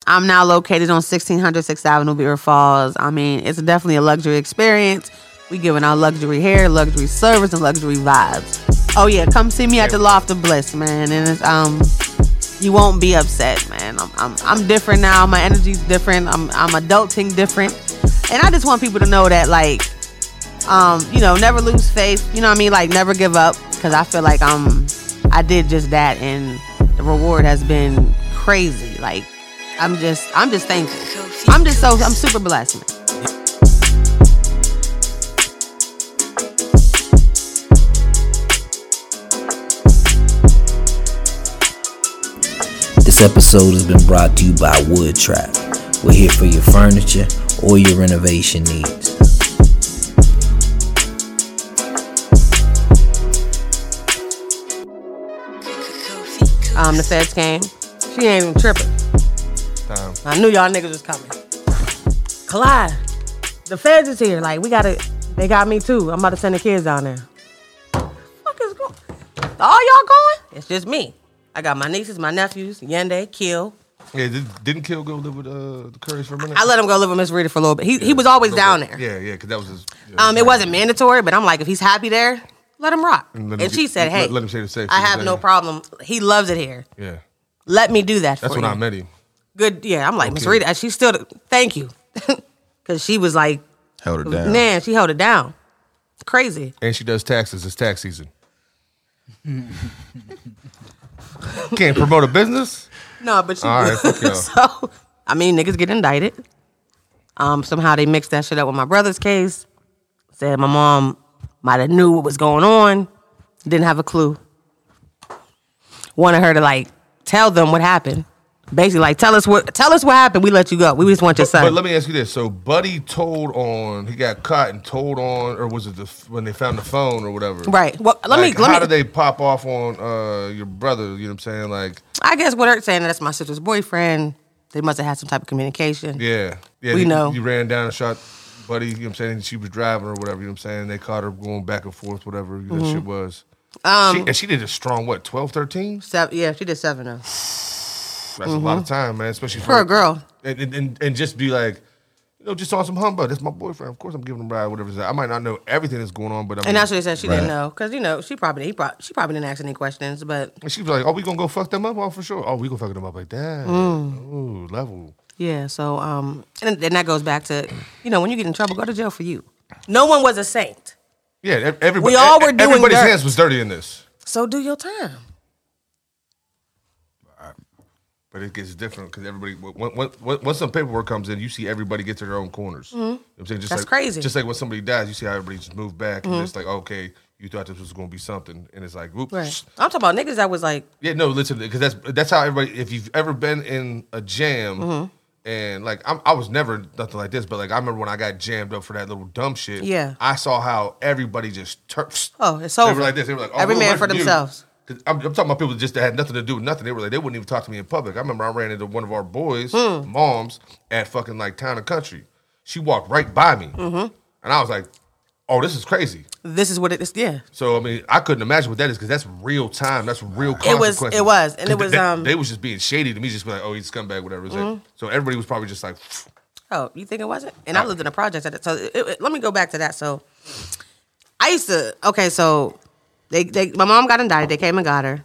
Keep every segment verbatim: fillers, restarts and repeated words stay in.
I'm now located on sixteen hundred sixth Avenue, Beaver Falls. I mean, it's definitely a luxury experience. We giving out luxury hair, luxury service, and luxury vibes. Oh yeah, come see me at the Loft of Bliss, man. And it's, um, you won't be upset, man. I'm I'm I'm different now. My energy's different. I'm I'm adulting different, and I just want people to know that, like, um, you know, never lose faith. You know what I mean? Like, never give up, because I feel like um, I did just that, and the reward has been crazy. Like, I'm just I'm just thankful. I'm just so I'm super blessed, man. This episode has been brought to you by Wood Trap. We're here for your furniture or your renovation needs. Um, the feds came. She ain't even tripping. Damn. I knew y'all niggas was coming. Clyde, the feds is here. Like, we gotta, they got me too. I'm about to send the kids down there. What the fuck is going? All y'all going? It's just me. I got my nieces, my nephews, Yende, Kill. Yeah, did, didn't Kill go live with uh, the Currys for a minute? I let him go live with Miss Rita for a little bit. He yeah, he was always down there. Yeah, yeah, because that was his. Yeah, um, it wasn't mandatory, but I'm like, if he's happy there, let him rock. And, and she get, said, "Hey, let, let him say the safe. I have no problem. He loves it here. Yeah, let me do that. That's for when you. I met him. Good. Yeah, I'm like, Miss okay. Rita. She's still. Thank you, because she was like, held it down. Man, she held it down. It's crazy. And she does taxes. It's tax season. Can't promote a business? No, but she all right, fuck y'all. So, I mean, niggas get indicted. Um, somehow they mixed that shit up with my brother's case. Said my mom might have knew what was going on. Didn't have a clue. Wanted her to, like, tell them what happened. Basically, like, tell us what tell us what happened. We let you go. We just want your son. But let me ask you this. So, Buddy told on, he got caught and told on, or was it the, when they found the phone or whatever? Right. Well, let like, me. Let how me, did they pop off on uh, your brother? You know what I'm saying? Like, I guess what they're saying, that's my sister's boyfriend. They must have had some type of communication. Yeah. Yeah. We you, know. You ran down and shot Buddy, you know what I'm saying? She was driving or whatever, you know what I'm saying? They caught her going back and forth, whatever mm-hmm. that shit was. Um, she, and she did a strong, what, twelve, thirteen? Seven, yeah, she did seven, though. That's mm-hmm. a lot of time, man, especially for, for a girl. And, and and just be like, you know, just on some humbug. That's my boyfriend. Of course, I'm giving him a ride, whatever. I might not know everything that's going on, but I mean, and that's what they said. She right. didn't know because you know she probably he probably she probably didn't ask any questions, but and she was like, "Oh, we gonna go fuck them up? Oh, for sure. Oh, we gonna fuck them up like that. Mm. Ooh, level. Yeah. So um, and then that goes back to you know when you get in trouble, go to jail for you. No one was a saint. Yeah, everybody. We all were doing everybody's dirt. hands was dirty in this. So do your time. But it gets different because everybody, when, when, once some paperwork comes in, you see everybody get to their own corners. Mm-hmm. You know what I'm saying? Just That's like, crazy. Just like when somebody dies, you see how everybody just move back mm-hmm. and it's like, okay, you thought this was going to be something, and it's like, whoops. Right. I'm talking about niggas that was like, yeah, no, listen, because that's that's how everybody. If you've ever been in a jam, mm-hmm. and like I'm, I was never nothing like this, but like I remember when I got jammed up for that little dumb shit. Yeah, I saw how everybody just turfed. Oh, it's over. They were like this. They were like, oh, every man for themselves. I'm, I'm talking about people just that had nothing to do with nothing. They were like, they wouldn't even talk to me in public. I remember I ran into one of our boys' mm. moms at fucking like Town and Country. She walked right by me, mm-hmm. and I was like, "Oh, this is crazy. This is what it is." Yeah. So I mean, I couldn't imagine what that is because that's real time. That's real consequences. It was. It was, and it was. They, um, they was just being shady to me. Just be like, "Oh, he's a scumbag, whatever." Mm-hmm. Like, so everybody was probably just like, "Oh, you think it wasn't?" And I, I lived in a project at it. So it, it, let me go back to that. So I used to. Okay, so they, they my mom got indicted. They came and got her.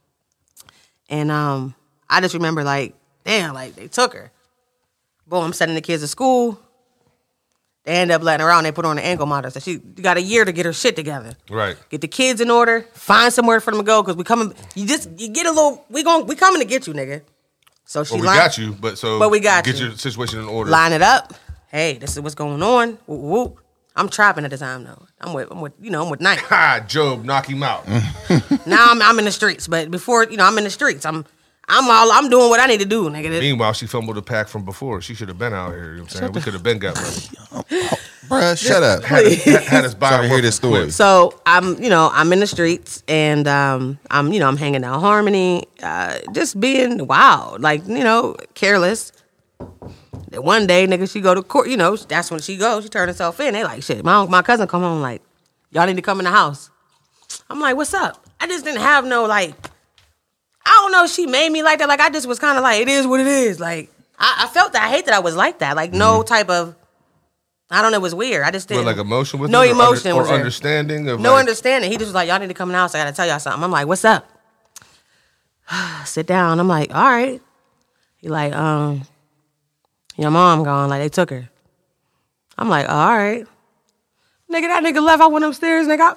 And um, I just remember, like, damn, like, they took her. Boom, I'm sending the kids to school. They end up letting her out, and they put her on the ankle monitor. So she got a year to get her shit together. Right. Get the kids in order. Find somewhere for them to go, because we coming, you just, you get a little, we going we coming to get you, nigga. So she well, we line, got you, but so but we got get you. your situation in order. Line it up. Hey, this is what's going on. Whoop, whoop. I'm trapping at the time, though. I'm with, I'm with, you know, I'm with Knight. Ha, Job, knock him out. Now I'm, I'm in the streets, but before, you know, I'm in the streets. I'm, I'm all, I'm doing what I need to do, nigga. Meanwhile, she fumbled the pack from before. She should have been out here. You know what I'm saying? We could have been got money. oh, oh, bruh, shut up. Had us, had, had us buy. Sorry to hear this story. So I'm, you know, I'm in the streets, and um, I'm, you know, I'm hanging out Harmony, uh, just being wild, like, you know, careless. Then one day, nigga, she go to court. You know, that's when she goes. She turn herself in. They like, shit. My my cousin come home like, y'all need to come in the house. I'm like, what's up? I just didn't have no like. I don't know. She made me like that. Like I just was kind of like, it is what it is. Like I, I felt that. I hate that I was like that. Like, no mm-hmm. type of, I don't know, it was weird. I just didn't. But like emotion with no it? emotion or, under, was or understanding of No like, understanding. He just was like, y'all need to come in the house. I got to tell y'all something. I'm like, what's up? Sit down. I'm like, all right. He like, um, your mom gone. Like, they took her. I'm like, all right. Nigga, that nigga left. I went upstairs, nigga.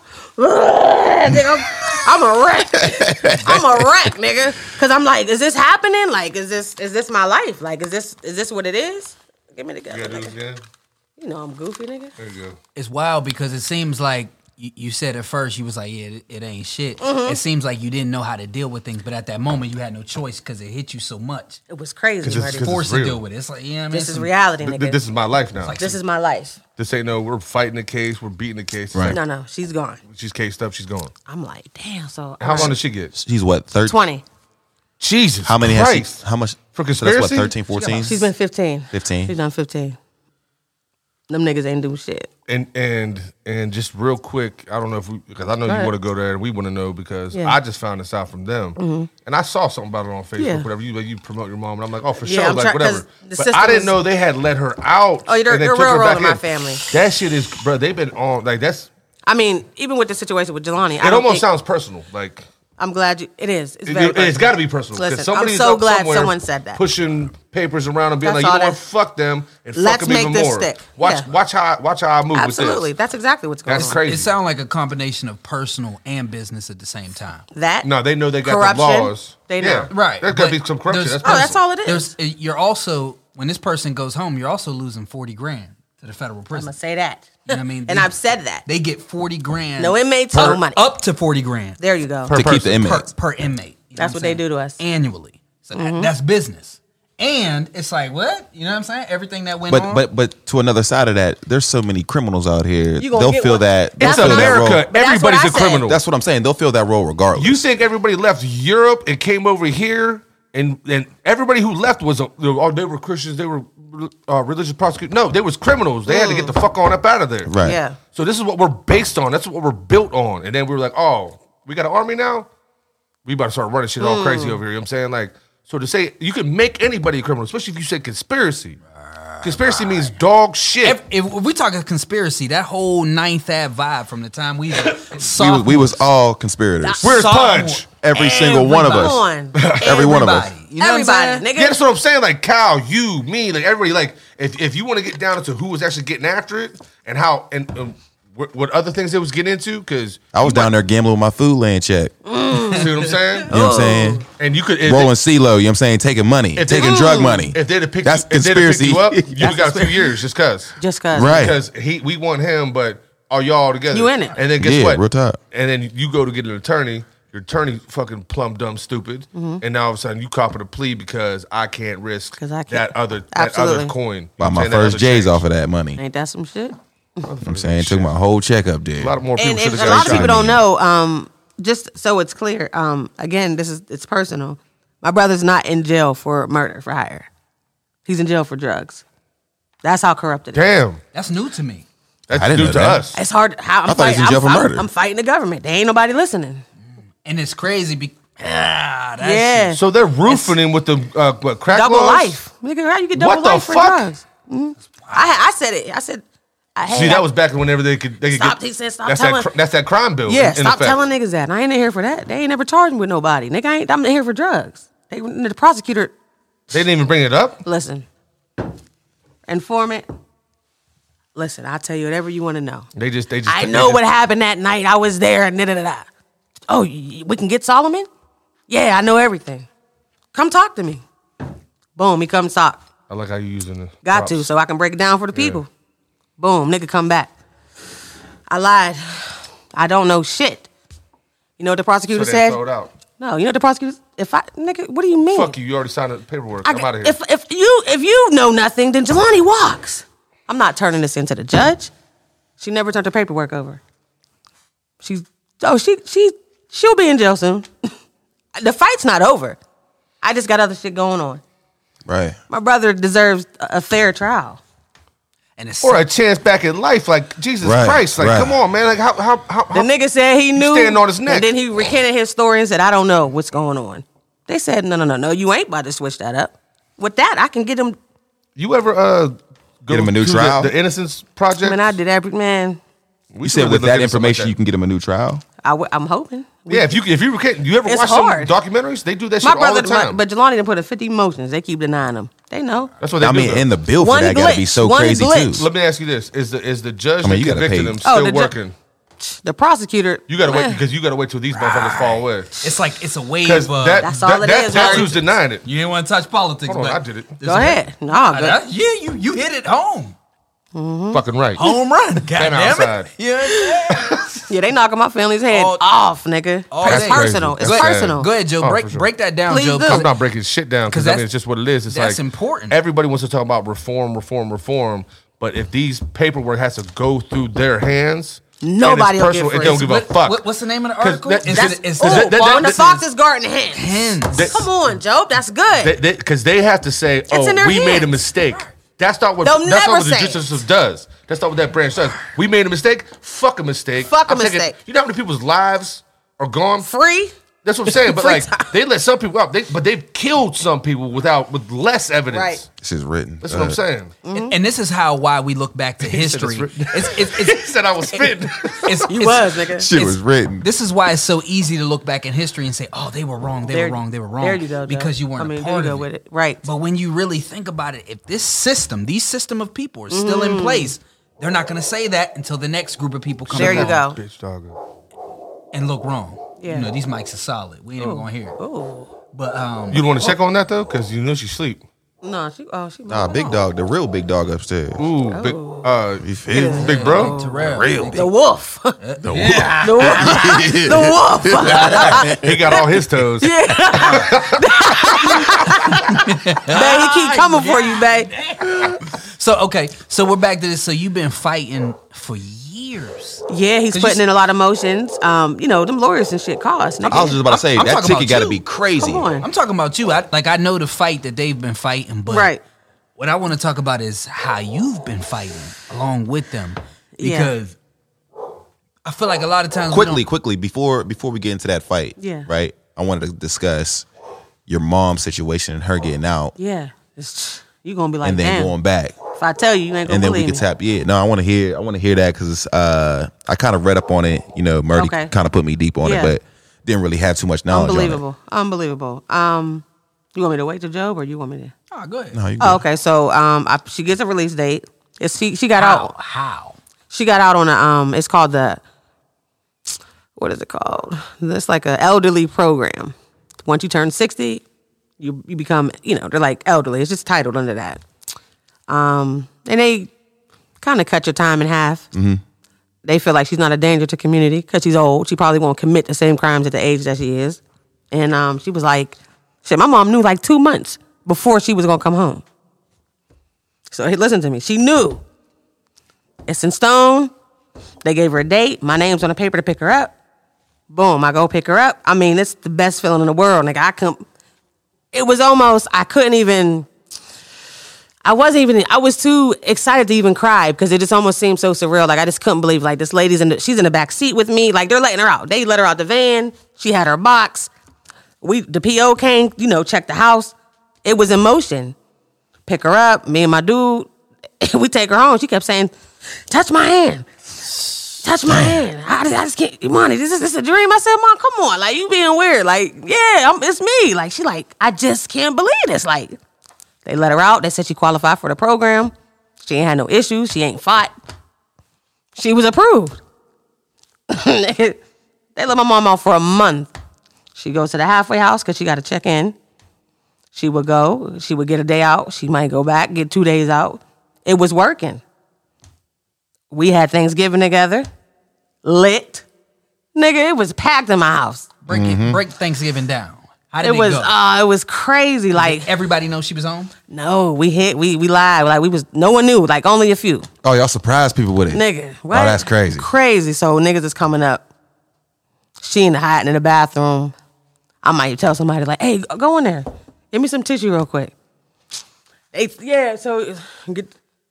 I, nigga I'm a wreck. I'm a wreck, nigga. Cause I'm like, is this happening? Like, is this is this my life? Like, is this is this what it is? Give me the gun. You gotta do it again? You know I'm goofy, nigga. There you go. It's wild because it seems like you, you said at first you was like, yeah, it, it ain't shit. Mm-hmm. It seems like you didn't know how to deal with things, but at that moment you had no choice because it hit you so much. It was crazy. Cause it's, cause forced it's to deal with it. It's like, yeah, I mean, this is some, reality, nigga. Th- this is my life now. Like, this is my life. This ain't no, we're fighting the case, we're beating the case. Right. Like, No, no, she's gone. she's cased up, she's gone. I'm like, damn. So How long did she get? She's what, thirty? twenty. Jesus How many Christ. has she, how much? For So that's what, conspiracy? thirteen, fourteen? She's been fifteen. fifteen. She's done fifteen. Them niggas ain't do shit. And and and just real quick, I don't know if we, because I know Go you ahead. want to go there, and we want to know because Yeah. I just found this out from them, mm-hmm. and I saw something about it on Facebook, Yeah. whatever. You you promote your mom, and I'm like, oh, for Yeah, sure, I'm like try- whatever. 'cause the But system I didn't is- know they had let her out. Oh, they're- and then they're took her railroading back my in. family. That shit is, bro. They've been on like that's. I mean, even with the situation with Jelani, I It don't almost think, sounds personal, like. I'm glad you. It is. It's It, very. it, has personal. got to be personal. 'cause Listen, somebody's I'm so up glad somewhere someone said that. Pushing papers around and being That's like, you all know what, that- fuck them and Let's fuck them make even this more. stick. Watch, Yeah. watch how, watch how I move Absolutely, with this. that's exactly what's going That's on. crazy. It sounds like a combination of personal and business at the same time. That No, they know they got corruption, the laws. They know. Yeah. Right. There's got to but be some corruption. there's- That's Oh, that's personal. all it is. There's, you're also, when this person goes home, you're also losing forty grand to the federal I'm prison. gonna say that. You know what I mean? and They- I've said that. They get forty grand. No inmates, per, no money. Up to forty grand There you go. Per To keep person. the per, inmates. per inmate. You know That's I'm what they saying? do to us. Annually. So that, that's business. And it's like, what? You know what I'm saying? Everything that went But on. but but to another side of that, there's so many criminals out here. You gonna They'll get feel one. that. That's they'll It's feel that role. America. But that's what Everybody's I a said. criminal. That's what I'm saying. They'll feel that role regardless. You think everybody left Europe and came over here, and and everybody who left was uh, oh, they were Christians, they were uh, religious prosecutors. No, they was criminals. They had to get the fuck on up out of there. right? Yeah. So this is what we're based on. That's what we're built on. And then we were like, oh, we got an army now? We about to start running shit all crazy over here. You know what I'm saying? Like, so to say, you can make anybody a criminal, especially if you say conspiracy. Conspiracy means dog shit. if, if we talk a conspiracy, that whole Ninth Ave vibe from the time we We, saw was- we was all conspirators. Where's sophomore- Pudge? Every single one of Come us. on. Every one of us. Everybody. You know what I'm Everybody, saying? nigga. Yeah, that's what I'm saying. Like Kyle, you, me, like everybody. Like if, if you want to get down into who was actually getting after it and how and um, what, what other things they was getting into, because I was down there gambling with my food land check. You see what I'm saying? know what I'm saying? And you could if Rolling they, CeeLo, you know what I'm saying? Taking money, if they- taking drug money. If they'd have picked That's you, if they'd have picked conspiracy. you up, you That's got a few years just cause. Just cause. Right. Because he we want him, but are y'all together? You in it. And then guess Yeah, what? real talk. And then you go to get an attorney. Your attorney fucking plumb dumb stupid, Mm-hmm. and now all of a sudden you copping a plea because I can't risk 'Cause I can't. that other that Absolutely. other coin. You Buy know what my I'm saying? That first other J's change. off of that money. Ain't that some shit? I'm saying took my whole check up there. A lot more people And, should and have a lot of got people shot. don't know. Um, just so it's clear. Um, again, this is it's personal. My brother's not in jail for murder for hire. He's in jail for drugs. That's how corrupted it is. Damn, That's new to me. that's I didn't due know to that. us. It's hard. How, I'm I thought he was in fighting- jail for I'm, I'm- murder. I'm fighting the government. There ain't nobody listening. And it's crazy because ah, that's Yeah. So they're roofing him with the uh, what crack Double laws? life, nigga. How you get double What the life for fuck? drugs? Mhm. I I said it. I said. I had, See, that was back whenever they could they could Stop, get. he said stop that's telling- that cr- that's that crime bill. Yeah, in, in stop effect. telling niggas that. I ain't in here for that. They ain't never charged me with nobody. Nigga, I ain't, I'm in here for drugs. They, the prosecutor, They didn't even bring it up. listen, informant, listen, I'll tell you whatever you want to know. They just they just. I they know just- what happened that night. I was there and da da da da. Oh, y- we can get Solomon? Yeah, I know everything. Come talk to me. Boom, he comes talk. I like how you using the. Got props. to, so I can break it down for the people. Boom, nigga come back. I lied. I don't know shit. You know what the So prosecutor they said? throw it out. No, you know what the prosecutor. If I nigga, what do you mean? Fuck you! You already signed the paperwork. I, I'm out of here. if if you if you know nothing, then Jelani walks. I'm not turning this into the judge. She never turned her paperwork over. She's oh she she she'll be in jail soon. The fight's not over. I just got other shit going on. Right. My brother deserves a a fair trial. and it's or a chance back in life, like Jesus Right, Christ, like right. come on, man, like how how how, The how nigga said he knew. standing on his neck. And then he recanted his story and said, I don't know what's going on. They said, no, no, no, no, you ain't about to switch that up. with that, I can get them. You ever uh go Get him a new to trial? The, the Innocence Project? I mean, I did every man. We You said should with look that into something information, like you can get him a new trial. I w- I'm hoping. Yeah, if you if you can, you ever It's watch hard. some documentaries? They do that shit My all brother, the time. my, but Jelani done put a fifty motions. They keep denying them. They know. That's what they I do. mean, though. and the bill for One that got to be glitch, so one crazy glitch. too. Let me ask you this: Is the is the judge I mean, that you gotta convicted pay- him Oh, still the ju- working? The prosecutor. You gotta wait eh, because you gotta wait till these motherfuckers fall away. It's like it's a wave Because of. that, That's that, all it that- is, that's right? who's denying it. you didn't want to touch politics, Hold on, but I did it. Go ahead. No, Ah, good. that- yeah, you you hit it home. Fucking right. Home run. God Stand damn outside. it. Yeah. Yeah, they knocking my family's head All- off, nigga. all It's day. personal. Crazy. It's That's personal. Go ahead, Joe. Oh, break for sure. break that down, Please Joe. do. I'm not breaking shit down because 'Cause I mean that's- it's just what it is. It's that's like important. Everybody wants to talk about reform, reform, reform, but if these paperwork has to go through their hands, Nobody will and it's get personal, free. it don't give a What- fuck. what- what's the name of the 'Cause article? that- Is that's- it- is Ooh, it- that- that- when the this fox is- is guarding the hens. Hens. That- Come on, Joe. That's good. Because they, they have to say, "Oh, in their we made a hands. mistake." That's not what. They'll that's never not what the say judicial it. system does. That's not what that branch does. We made a mistake. Fuck a mistake. Fuck a I'm taking- mistake. You know how many people's lives are gone? Free. That's what I'm saying. But Free like, time. they let some people out. They, but they've killed some people without with less evidence. Right. This is written. That's what I'm Uh, saying. And, and this is how why we look back to He said it's history. written. It's, it's, He it's, said I was spitting. it's, You it's- was, nigga. Shit It's- was written. This is why it's so easy to look back in history and say, "Oh, they were wrong. They There- were wrong. They were wrong." there you go, Joe. because you weren't I mean, a there part you go of with it. it. Right. But when you really think about it, if this system, these system of people, are still Mm. in place, they're not going to say that until the next group of people come There you along go. Bitch dog. and look wrong. Yeah. You know, these mics are solid. We ain't even going to hear it. Ooh. But um, You want to check on that though, because you know she sleep. No, she. Oh, she. Nah, big dog, the real big dog upstairs. Ooh, big, Oh. uh, You feel me? big bro. Terrell, Real The wolf. the yeah. wolf. The wolf. He got all his toes. Babe, he keep coming for you, babe. So okay, so we're back to this. So you've been fighting for years. Yeah, he's 'Cause putting you- in a lot of motions. Um, you know, them lawyers and shit cost. Nigga. I was just about to say, I'm that talking ticket about got to you. be crazy. Come on. I'm talking about you. I, like I know the fight that they've been fighting, but Right. what I want to talk about is how you've been fighting along with them, Yeah. because I feel like a lot of times we Quickly, don't- quickly, before before we get into that fight, Yeah. right? I wanted to discuss your mom's situation and her getting out, Yeah. It's, you gonna be like, and then damn. going back, If I tell you, you ain't gonna and then we believe can me. tap. Yeah, no, I want to hear. I want to hear that because uh, I kind of read up on it. You know, Murdy Okay. kind of put me deep on Yeah. it, but didn't really have too much knowledge. Unbelievable. Unbelievable. Um, you want me to wait till Job, or you want me to? Oh, go ahead. On it. No, you Oh, good. okay. So, um, I, she gets a release date. It's she. She got How? out. How? She got out on a. Um, it's called the. What is it called? It's like an elderly program. Once you turn sixty, you you become. You know, they're like elderly. It's just titled under that. Um, and they kind of cut your time in half. Mm-hmm. They feel like she's not a danger to community because she's old. She probably won't commit the same crimes at the age that she is. And um, she was like, shit, my mom knew like two months before she was going to come home. So hey, listen to me. She knew. It's in stone. They gave her a date. My name's on the paper to pick her up. Boom, I go pick her up. I mean, it's the best feeling in the world. Like I couldn't, it was almost, I couldn't even, I wasn't even, I was too excited to even cry because it just almost seemed so surreal. Like I just couldn't believe, like this lady's in the, she's in the back seat with me. Like they're letting her out. They let her out the van. She had her box. We, the P O came, you know, checked the house. It was in motion. Pick her up, me and my dude, we take her home. She kept saying, touch my hand. Touch my hand. I, I just can't, Monty, this is this a dream? I said, Mom, come on. Like, you being weird. Like, yeah, I'm, it's me. Like, she like, I just can't believe this. Like, they let her out. They said she qualified for the program. She ain't had no issues. She ain't fought. She was approved. They let my mom out for a month. She goes to the halfway house because she got to check in. She would go. She would get a day out. She might go back, get two days out. It was working. We had Thanksgiving together. Lit. Nigga, it was packed in my house. Break it, break Thanksgiving down. How did It it, was go? uh it was crazy. Like, Everybody know she was home. no, we hit we we lied. Like we was no one knew, like only a few. Oh, y'all surprised people with it, Nigga, what? Oh, that's crazy. Crazy. So niggas is coming up. She in the hiding in the bathroom. I might tell somebody like, hey, go in there. Give me some tissue real quick. They yeah, so get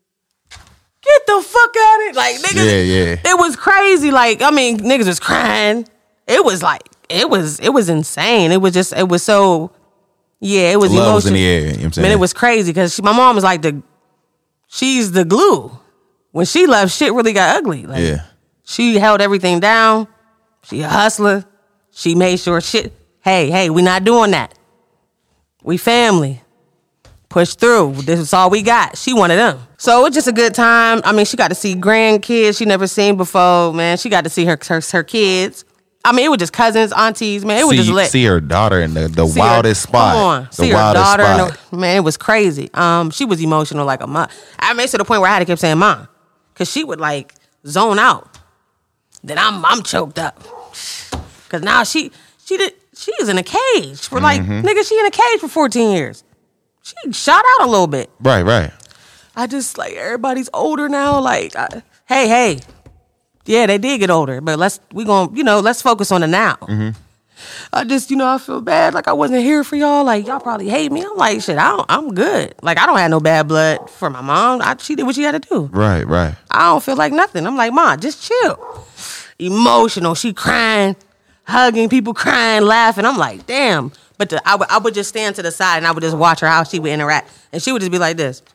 Get the fuck out of it. Like, niggas. Yeah, yeah. It was crazy. Like, I mean, niggas was crying. It was like, it was, it was insane. It was just, it was so, Yeah, it was Love emotional. was in the air. You know what I'm saying? Man, it was crazy because my mom was like the, she's the glue. When she left, shit really got ugly. Like, yeah. she held everything down. She a hustler. She made sure shit. Hey, hey, we not doing that. We family. Push through. This is all we got. She one of them. So it was just a good time. I mean, she got to see grandkids she never seen before, man. She got to see her her, her kids. I mean, it was just cousins, aunties, man. It was see, just lit. See her daughter in the, the See wildest her, spot. Come on. The See her wildest daughter. spot. And the, man, it was crazy. Um, she was emotional like a mom. I made it to the point where I had to keep saying mom. Because she would like zone out. Then I'm I'm choked up. Because now she she did she is in a cage. For like, Mm-hmm. nigga, she in a cage for fourteen years. She shot out a little bit. Right, right. I just like everybody's older now. Like, I, hey, hey, yeah, they did get older, but let's we gonna you know let's focus on the now. Mm-hmm. I just you know I feel bad like I wasn't here for y'all. Like y'all probably hate me. I'm like shit. I don't, I'm good. Like I don't have no bad blood for my mom. I, she did what she had to do. Right, right. I don't feel like nothing. I'm like, Mom, just chill. Emotional. She crying, hugging people, crying, laughing. I'm like, damn. But the, I, would, I would just stand to the side and I would just watch her how she would interact, and she would just be like this.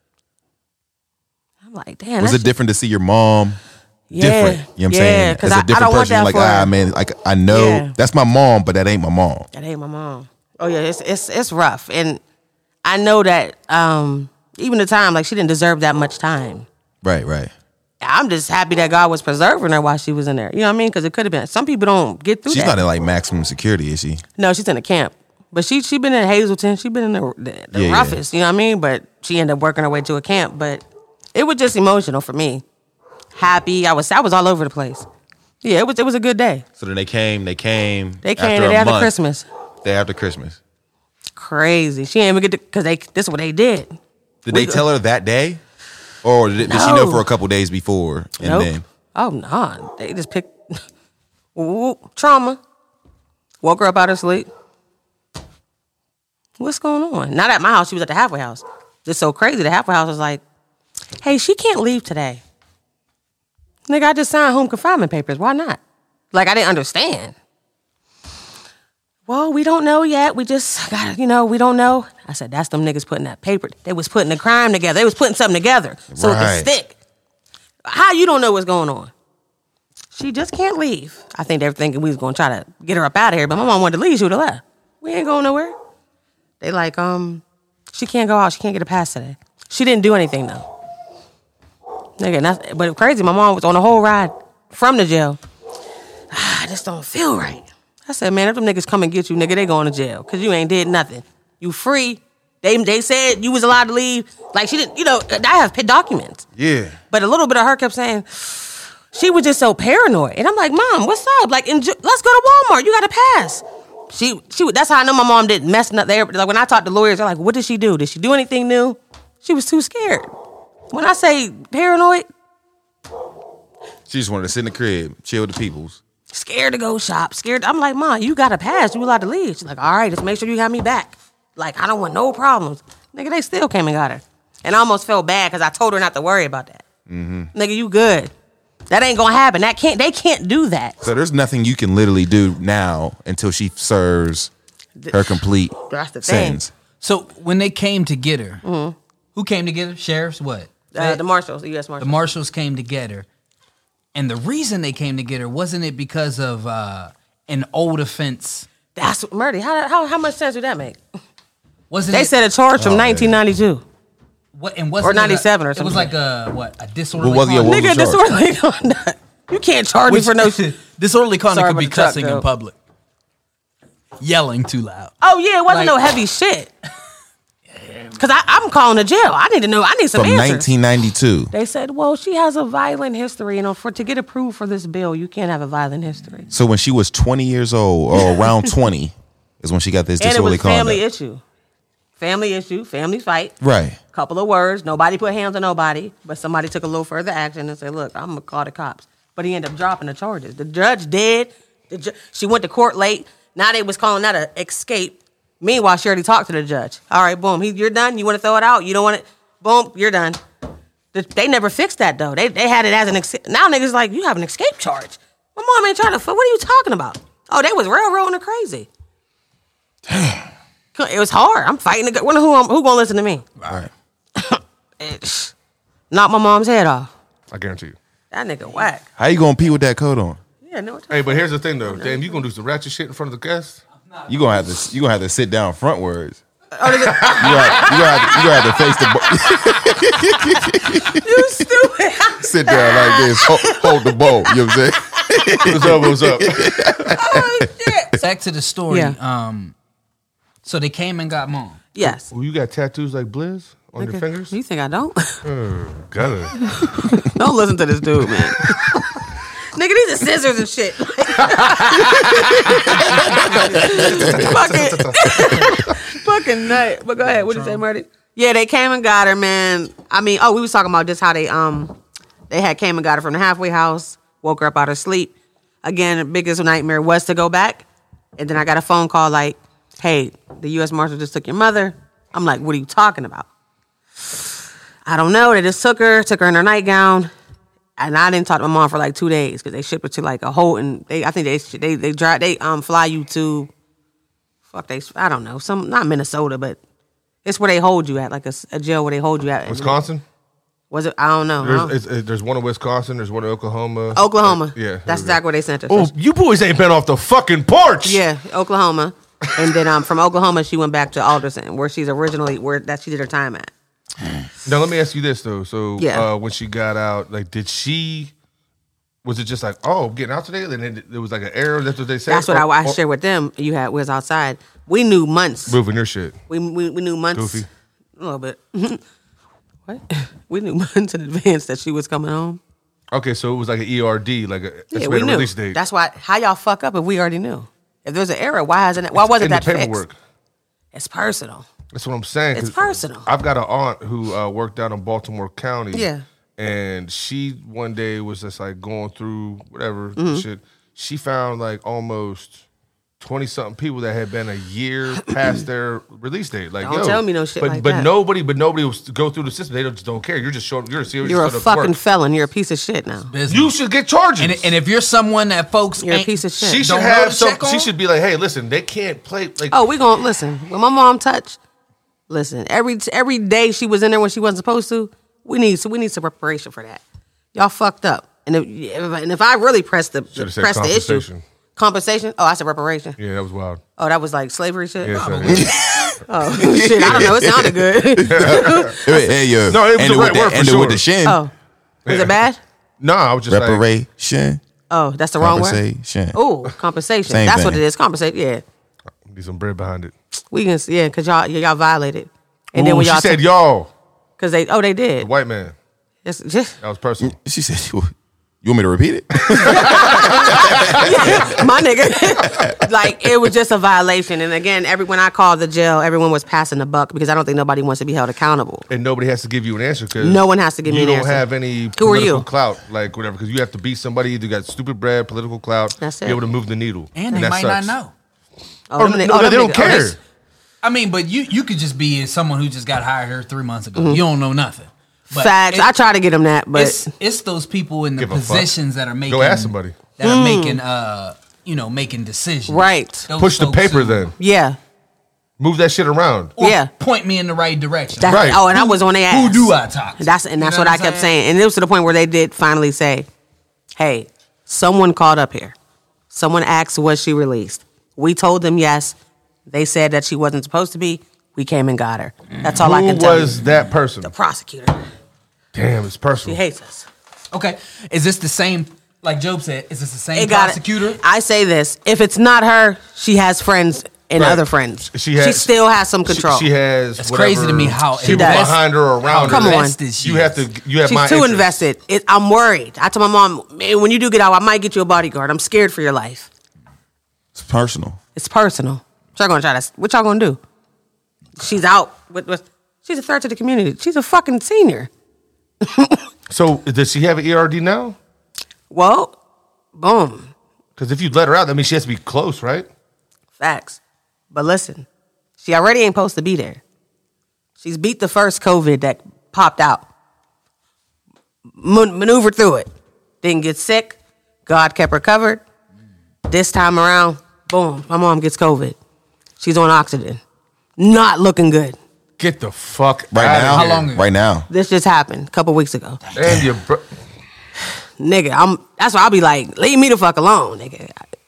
I'm like, damn. Was that it shit- different to see your mom Yeah, different? You know what I'm yeah, saying? 'cause As I- a I different don't want person, that like, for ah, her. man, like, I know Yeah. that's my mom, but that ain't my mom. That ain't my mom. Oh yeah, it's it's it's rough, and I know that um, even the time, like she didn't deserve that much time. Right, right. I'm just happy that God was preserving her while she was in there. You know what I mean? Because it could have been. Some people don't get through She's that. not in like maximum security, is she? No, she's in a camp. But she she been in Hazleton. She been in the, the, the Yeah, yeah. roughest, you know what I mean? But she ended up working her way to a camp. But it was just emotional for me. Happy. I was I was all over the place. Yeah, it was it was a good day. So then they came, they came. They came after the a day after month. Christmas. Day after Christmas. Crazy. She ain't even get to, because they this is what they did. Did they We- tell her that day? Or did, did she know No. for a couple days before? And Nope. then Oh no. They just picked Ooh, trauma. Woke her up out of sleep. What's going on? Not at my house. She was at the halfway house. It's so crazy. The halfway house was like, hey, she can't leave today. Nigga, I just signed home confinement papers. Why not? Like, I didn't understand. Well, we don't know yet. We just got, you know, we don't know. I said, that's them niggas putting that paper. They was putting the crime together. They was putting something together so it Right. could stick. How you don't know what's going on? She just can't leave. I think they were thinking we was going to try to get her up out of here, but my mom wanted to leave. She would have left. We ain't going nowhere. They like, um, she can't go out. She can't get a pass today. She didn't do anything, though. Nigga, that's, but crazy, my mom was on the whole ride from the jail. I just don't feel right. I said, man, if them niggas come and get you, nigga, they going to jail because you ain't did nothing. You free. They they said you was allowed to leave. Like, she didn't, you know, I have documents. yeah. But a little bit of her kept saying, she was just so paranoid. And I'm like, Mom, what's up? Like, enjoy, let's go to Walmart. You got to pass. She, she, that's how I know my mom didn't mess up there. Like, when I talked to lawyers, they're like, what did she do? Did she do anything new? She was too scared. When I say paranoid, She just wanted to sit in the crib, chill with the peoples. scared to go shop, scared. I'm like, Mom, you got to pass. You allowed to leave. She's like, all right, just make sure you got me back. Like, I don't want no problems. Nigga, they still came and got her. And I almost felt bad because I told her not to worry about that. Mm-hmm. Nigga, you good. That ain't gonna happen. That can't. They can't do that. So there's nothing you can literally do now until she serves her complete That's the thing. sentence. So when they came to get her, who came to get her? Sheriffs? What? Uh, the marshals, the U S The marshals. marshals came to get her. And the reason they came to get her, wasn't it because of uh, an old offense? That's Murdy. How, how how much sense would that make? Wasn't They it, said a charge from Oh, yeah. nineteen ninety-two. what, and wasn't or it a- ninety-seven or It something. was like a, what, a disorderly What was it? conduct? What was Nigga, the charge? disorderly conduct. You can't charge me Which- for no. disorderly conduct Sorry could about be the truck, cussing though. in public. Yelling too loud. Oh yeah, it wasn't Like- no heavy shit. Cause I, I'm calling the jail. I need to know. I need some From answers. nineteen ninety-two. They said, well, she has a violent history, and for to get approved for this bill, you can't have a violent history. So when she was twenty years old, or around twenty, is when she got this And it disorderly was family conduct. issue, family issue, family fight. Right. Couple of words. Nobody put hands on nobody, but somebody took a little further action and said, look, I'm gonna call the cops. But he ended up dropping the charges. The judge did. The ju- she went to court late. Now they was calling that an escape. Meanwhile, she already talked to the judge. All right, boom. He, you're done. You want to throw it out? You don't want it? Boom, you're done. The- They never fixed that though. They they had it as an escape. Now niggas like, you have an escape charge. My mom ain't trying to. What are you talking about? Oh, they was railroading her crazy. It was hard. I'm fighting. The, wonder who I'm, who gonna listen to me? Right. It, knock my mom's head off. I guarantee you. That nigga whack. How you gonna pee with that coat on? Yeah, no. Hey, but here's the thing though. Damn, you gonna do some ratchet shit in front of the guests? You gonna have to you gonna have to sit down frontwards. Oh, You gonna, you gonna have to, you gonna have to face the bowl. you stupid. Sit down like this. Hold, hold the bowl. You know what I'm saying? What's up? What's up? Oh shit. Back to the story. Yeah. Um, so they came and got mom. Yes. Well, you got tattoos like Blizz on your fingers? You think I don't? Uh, got it. Don't listen to this dude, man. Nigga, these are scissors and shit. fucking, fucking nut. But go ahead. What did you say, Marty? Yeah, they came and got her, man. I mean, oh, we was talking about just how they um they had came and got her from the halfway house, woke her up out of sleep. Again, the biggest nightmare was to go back. And then I got a phone call like, hey, the U S Marshal just took your mother. I'm like, what are you talking about? I don't know. They just took her, took her in her nightgown. And I didn't talk to my mom for like two days because they shipped her to like a whole, and they, I think they, they, they drive, they um fly you to, fuck they, I don't know, some, not Minnesota, but it's where they hold you at, like a, a jail where they hold you at. Wisconsin? Was it? I don't know. There's, huh? it's, it, there's one in Wisconsin. There's one in Oklahoma. Oklahoma. Yeah. That's exactly where they sent her. Oh, So she- you boys ain't been off the fucking porch. yeah, Oklahoma. And then um from Oklahoma, she went back to Alderson, where she's originally, where that she did her time at. Now let me ask you this though. So Yeah. uh, when she got out, like, did she? Was it just like, oh, I'm getting out today? And then it was like an error. That's what they said. That's what I, Or- I or- shared with them. You had was outside. We knew months. Moving your shit. We we, we knew months. Goofy. A little bit. What? We knew months in advance that she was coming home. Okay, so it was like an E R D, like a Yeah, estimated we knew. release date. That's why. How y'all fuck up if we already knew? If there's an error, why hasn't it? Why wasn't in that the paperwork. fixed? It's personal. That's what I'm saying. It's 'cause personal. I've got an aunt who uh, worked out in Baltimore County. Yeah. And she one day was just like going through whatever Mm-hmm. shit. She found like almost twenty something people that had been a year past their release date. Like, Don't yo, tell me no shit but, like but that. nobody, but nobody will go through the system. They don't, just don't care. You're just showing. You're a serious. You're a showed up to fucking work. felon. You're a piece of shit now. Business. You should get charges. and, and if you're someone that folks You're a ain't- piece of shit. she should don't know have to some. check She on? should be like, hey, listen, they can't play. Like, Oh, we gonna listen. When my mom touched, listen. Every every day she was in there when she wasn't supposed to. We need so we need some reparation for that. Y'all fucked up. And if and if I really press the Should've said press the issue, compensation. compensation. Oh, I said reparation. Yeah, that was wild. Oh, that was like slavery shit. Yeah, oh, so- oh, shit. I don't know. It sounded good. Hey, hey, yo. No, it was ended the right with word the, for ended with sure. the shin. oh, was it bad? No, I was just like, Reparation. Oh, that's the wrong word. Compensation. Oh, compensation. Same That's what thing. it is. Compensation. Yeah, need some bread behind it. we can. Yeah, because y'all y'all violated. And Ooh, then when she y'all said, y'all, because they oh they the did. white man. It's just That was personal. She said, "You you want me to repeat it?" my nigga. Like it was just a violation. And again, every when I called the jail, everyone was passing the buck because I don't think nobody wants to be held accountable. And nobody has to give you an answer because No one has to give me you an don't answer. have any Who are political you? clout, like whatever, because you have to be somebody. You got stupid bread, political clout, That's be it. able to move the needle, and they that might sucks. not know. Oh, them no, nigg- no, them they don't niggas- oh, care. this- I mean, but you you could just be someone who just got hired here three months ago. You don't know nothing. But Mm-hmm. Facts. it- I try to get them that, but it's it's those people in the Give a fuck. positions that are making Go ask somebody. that are making uh you know making decisions. Mm. Right. Those Push the folks paper who- then. yeah, Move that shit around. or Yeah. point me in the right direction. that's, Right. oh, and I was on their ass. Who do I talk to? That's and that's You know what I I'm kept saying. And it was to the point where they did finally say, "Hey, someone called up here. Someone asked was she released. We told them yes. They said that she wasn't supposed to be. We came and got her. That's all I Who can tell was you. that person? The prosecutor. Damn, it's She personal. hates us. Okay, is this the same? Like Job said, is this the same It got prosecutor? it. I say this: if it's not her, she has friends and Right. other friends. She has- still has some She, control. she has. It's whatever crazy to me how people does. behind her or around Come her. on. invested she You have is. to. You have She's my too interest. invested. It, I'm worried. I told my mom, man, when you do get out, I might get you a bodyguard. I'm scared for your life. It's personal. It's personal. What y'all gonna try to? What y'all gonna do? She's out with, with. She's a threat to the community. She's a fucking senior. So does she have an E R D now? Well, boom, Because if you let her out, that means she has to be close, right? facts. But listen, she already ain't supposed to be there. She's beat the first COVID that popped out. Man- maneuvered through it. Didn't get sick. God kept her covered. This time around, boom, my mom gets COVID. She's on oxygen. Not looking good. Get the fuck Right out now? of here. How long ago? Right now. This just happened a couple weeks ago. And your bro- Nigga, I'm that's why I'll be like, leave me the fuck alone, nigga.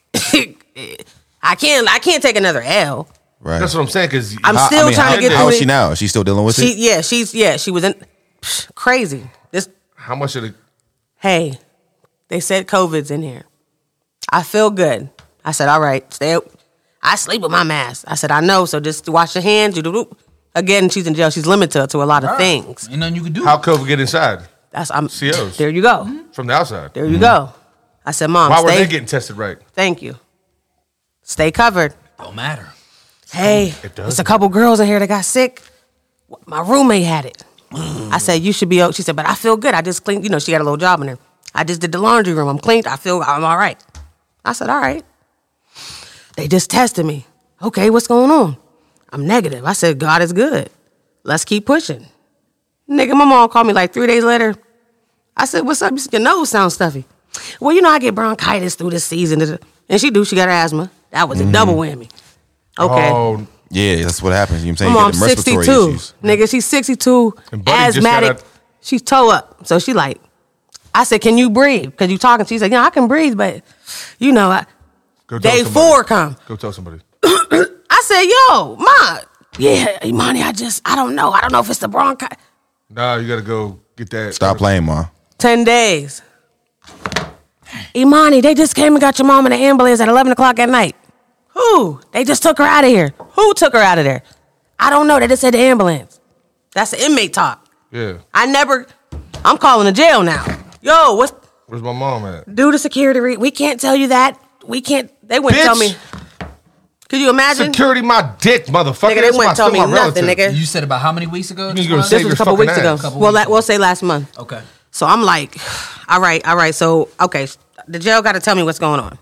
I can't I can't take another L. Right. That's what I'm saying. Because I'm How- still I mean, trying how, to get How through is it. she now? Is she still dealing with She it? yeah, she's yeah, she was in psh, crazy. This how much of the hey, they said COVID's in here. I feel good. I said, all right, stay up. I sleep with my mask. I said, I know, so just wash your hands. You do again, she's in jail. She's limited to a lot of things. Ain't nothing you can do. how COVID get inside That's I'm C Os. there you go. from the outside? There you go. I said, Mom, Why were stay. they getting tested right? Thank you. Stay covered. Don't matter. Hey, It does there's a couple girls in here that got sick. My roommate had it. I said, you should be okay. She said, but I feel good. I just cleaned, you know, she got a little job in there. I just did the laundry room. I'm cleaned. I feel I'm all right. I said, all right. They just tested me. Okay, what's going on? I'm negative. I said, God is good. Let's keep pushing. Nigga, my mom called me like three days later. I said, what's up? You said, your nose sounds stuffy. Well, you know, I get bronchitis through this season. And she do. She got asthma. That was a double whammy. Okay. Oh, Yeah, that's what happens. You know what I'm saying? My You mom's get them respiratory sixty-two. issues. Nigga, she's sixty-two, And Buddy just asthmatic. got a- She's toe up. So she like, I said, can you breathe? Because you talking. She said, yeah, I can breathe, but, you know, I, go tell day somebody. four come. Go tell somebody. I said, yo, Ma. Yeah, Imani, I just, I don't know. I don't know if it's the bronchitis. Nah, you gotta go get that. Stop playing, ma. ten days. Imani, they just came and got your mom in the ambulance at eleven o'clock at night. Who? They just took her out of here. Who took her out of there? I don't know. They just said the ambulance. That's the inmate talk. Yeah. I never, I'm calling the jail now. Yo, what's, Where's my mom at? do the security, re- we can't tell you that. We can't, they wouldn't Bitch. tell me. Could you imagine? Security, my dick, motherfucker. Nigga, they That's my- wouldn't tell still me my nothing, relative. nigga. You said about how many weeks ago? You this gonna was? say- This was a your couple fucking weeks ago. ass. Couple Well, weeks la- ago. we'll say last month. Okay. So I'm like, all right, all right. So, okay, the jail got to tell me what's going on.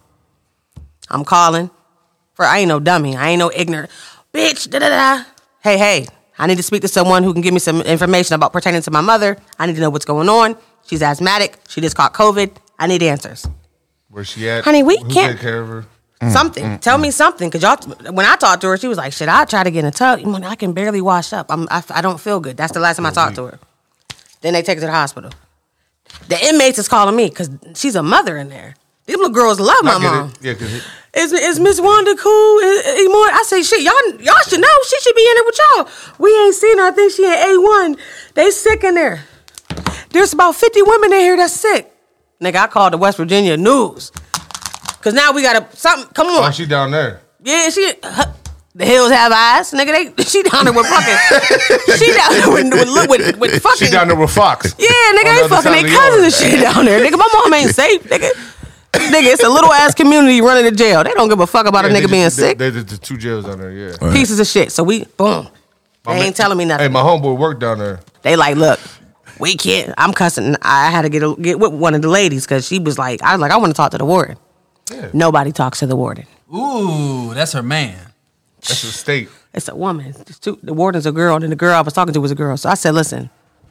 I'm calling. For I ain't no dummy. I ain't no ignorant. Bitch, da da da. Hey, hey, I need to speak to someone who can give me some information about pertaining to my mother. I need to know what's going on. She's asthmatic. She just caught COVID. I need answers. Where's she at? Honey, we Who can't- take care of her? Something. Tell me something. Because y'all, when I talked to her, she was like, shit, I try to get in a tub. You know, I can barely wash up. I'm, I, I don't feel good. That's the last time I talked to her. Then they take her to the hospital. The inmates is calling me because she's a mother in there. These little girls love my I get mom. it. Yeah, because it, Is is Miss Wanda cool? Is, is more? I say shit. Y'all y'all should know. She should be in there with y'all. We ain't seen her. I think she in A one. They sick in there. There's about fifty women in here that's sick. Nigga, I called the West Virginia News. Cause now we got to something. Come on. oh, she down there. Yeah, she. Huh, the hills have eyes, nigga. They she down there with fucking. she down there with with, with, with fucking. She down there with Fox. Yeah, nigga, On the they other fucking side their of the cousins and yard. shit down there. Nigga, my mom ain't safe, nigga. Nigga, it's a little ass community running to jail. They don't give a fuck about Yeah, a they nigga being just- they- sick. they- There's the two jails down there, yeah. Pieces of shit. So we, boom. They My ain't man- telling me nothing. Hey, my homeboy worked down there. They like, look, we can't. I'm cussing. I had to get a, get with one of the ladies because she was like, I was like, I want to talk to the warden. Yeah. Nobody talks to the warden. Ooh, that's her man. That's the state. It's a woman. It's two, the warden's a girl, and the girl I was talking to was a girl. So I said, listen,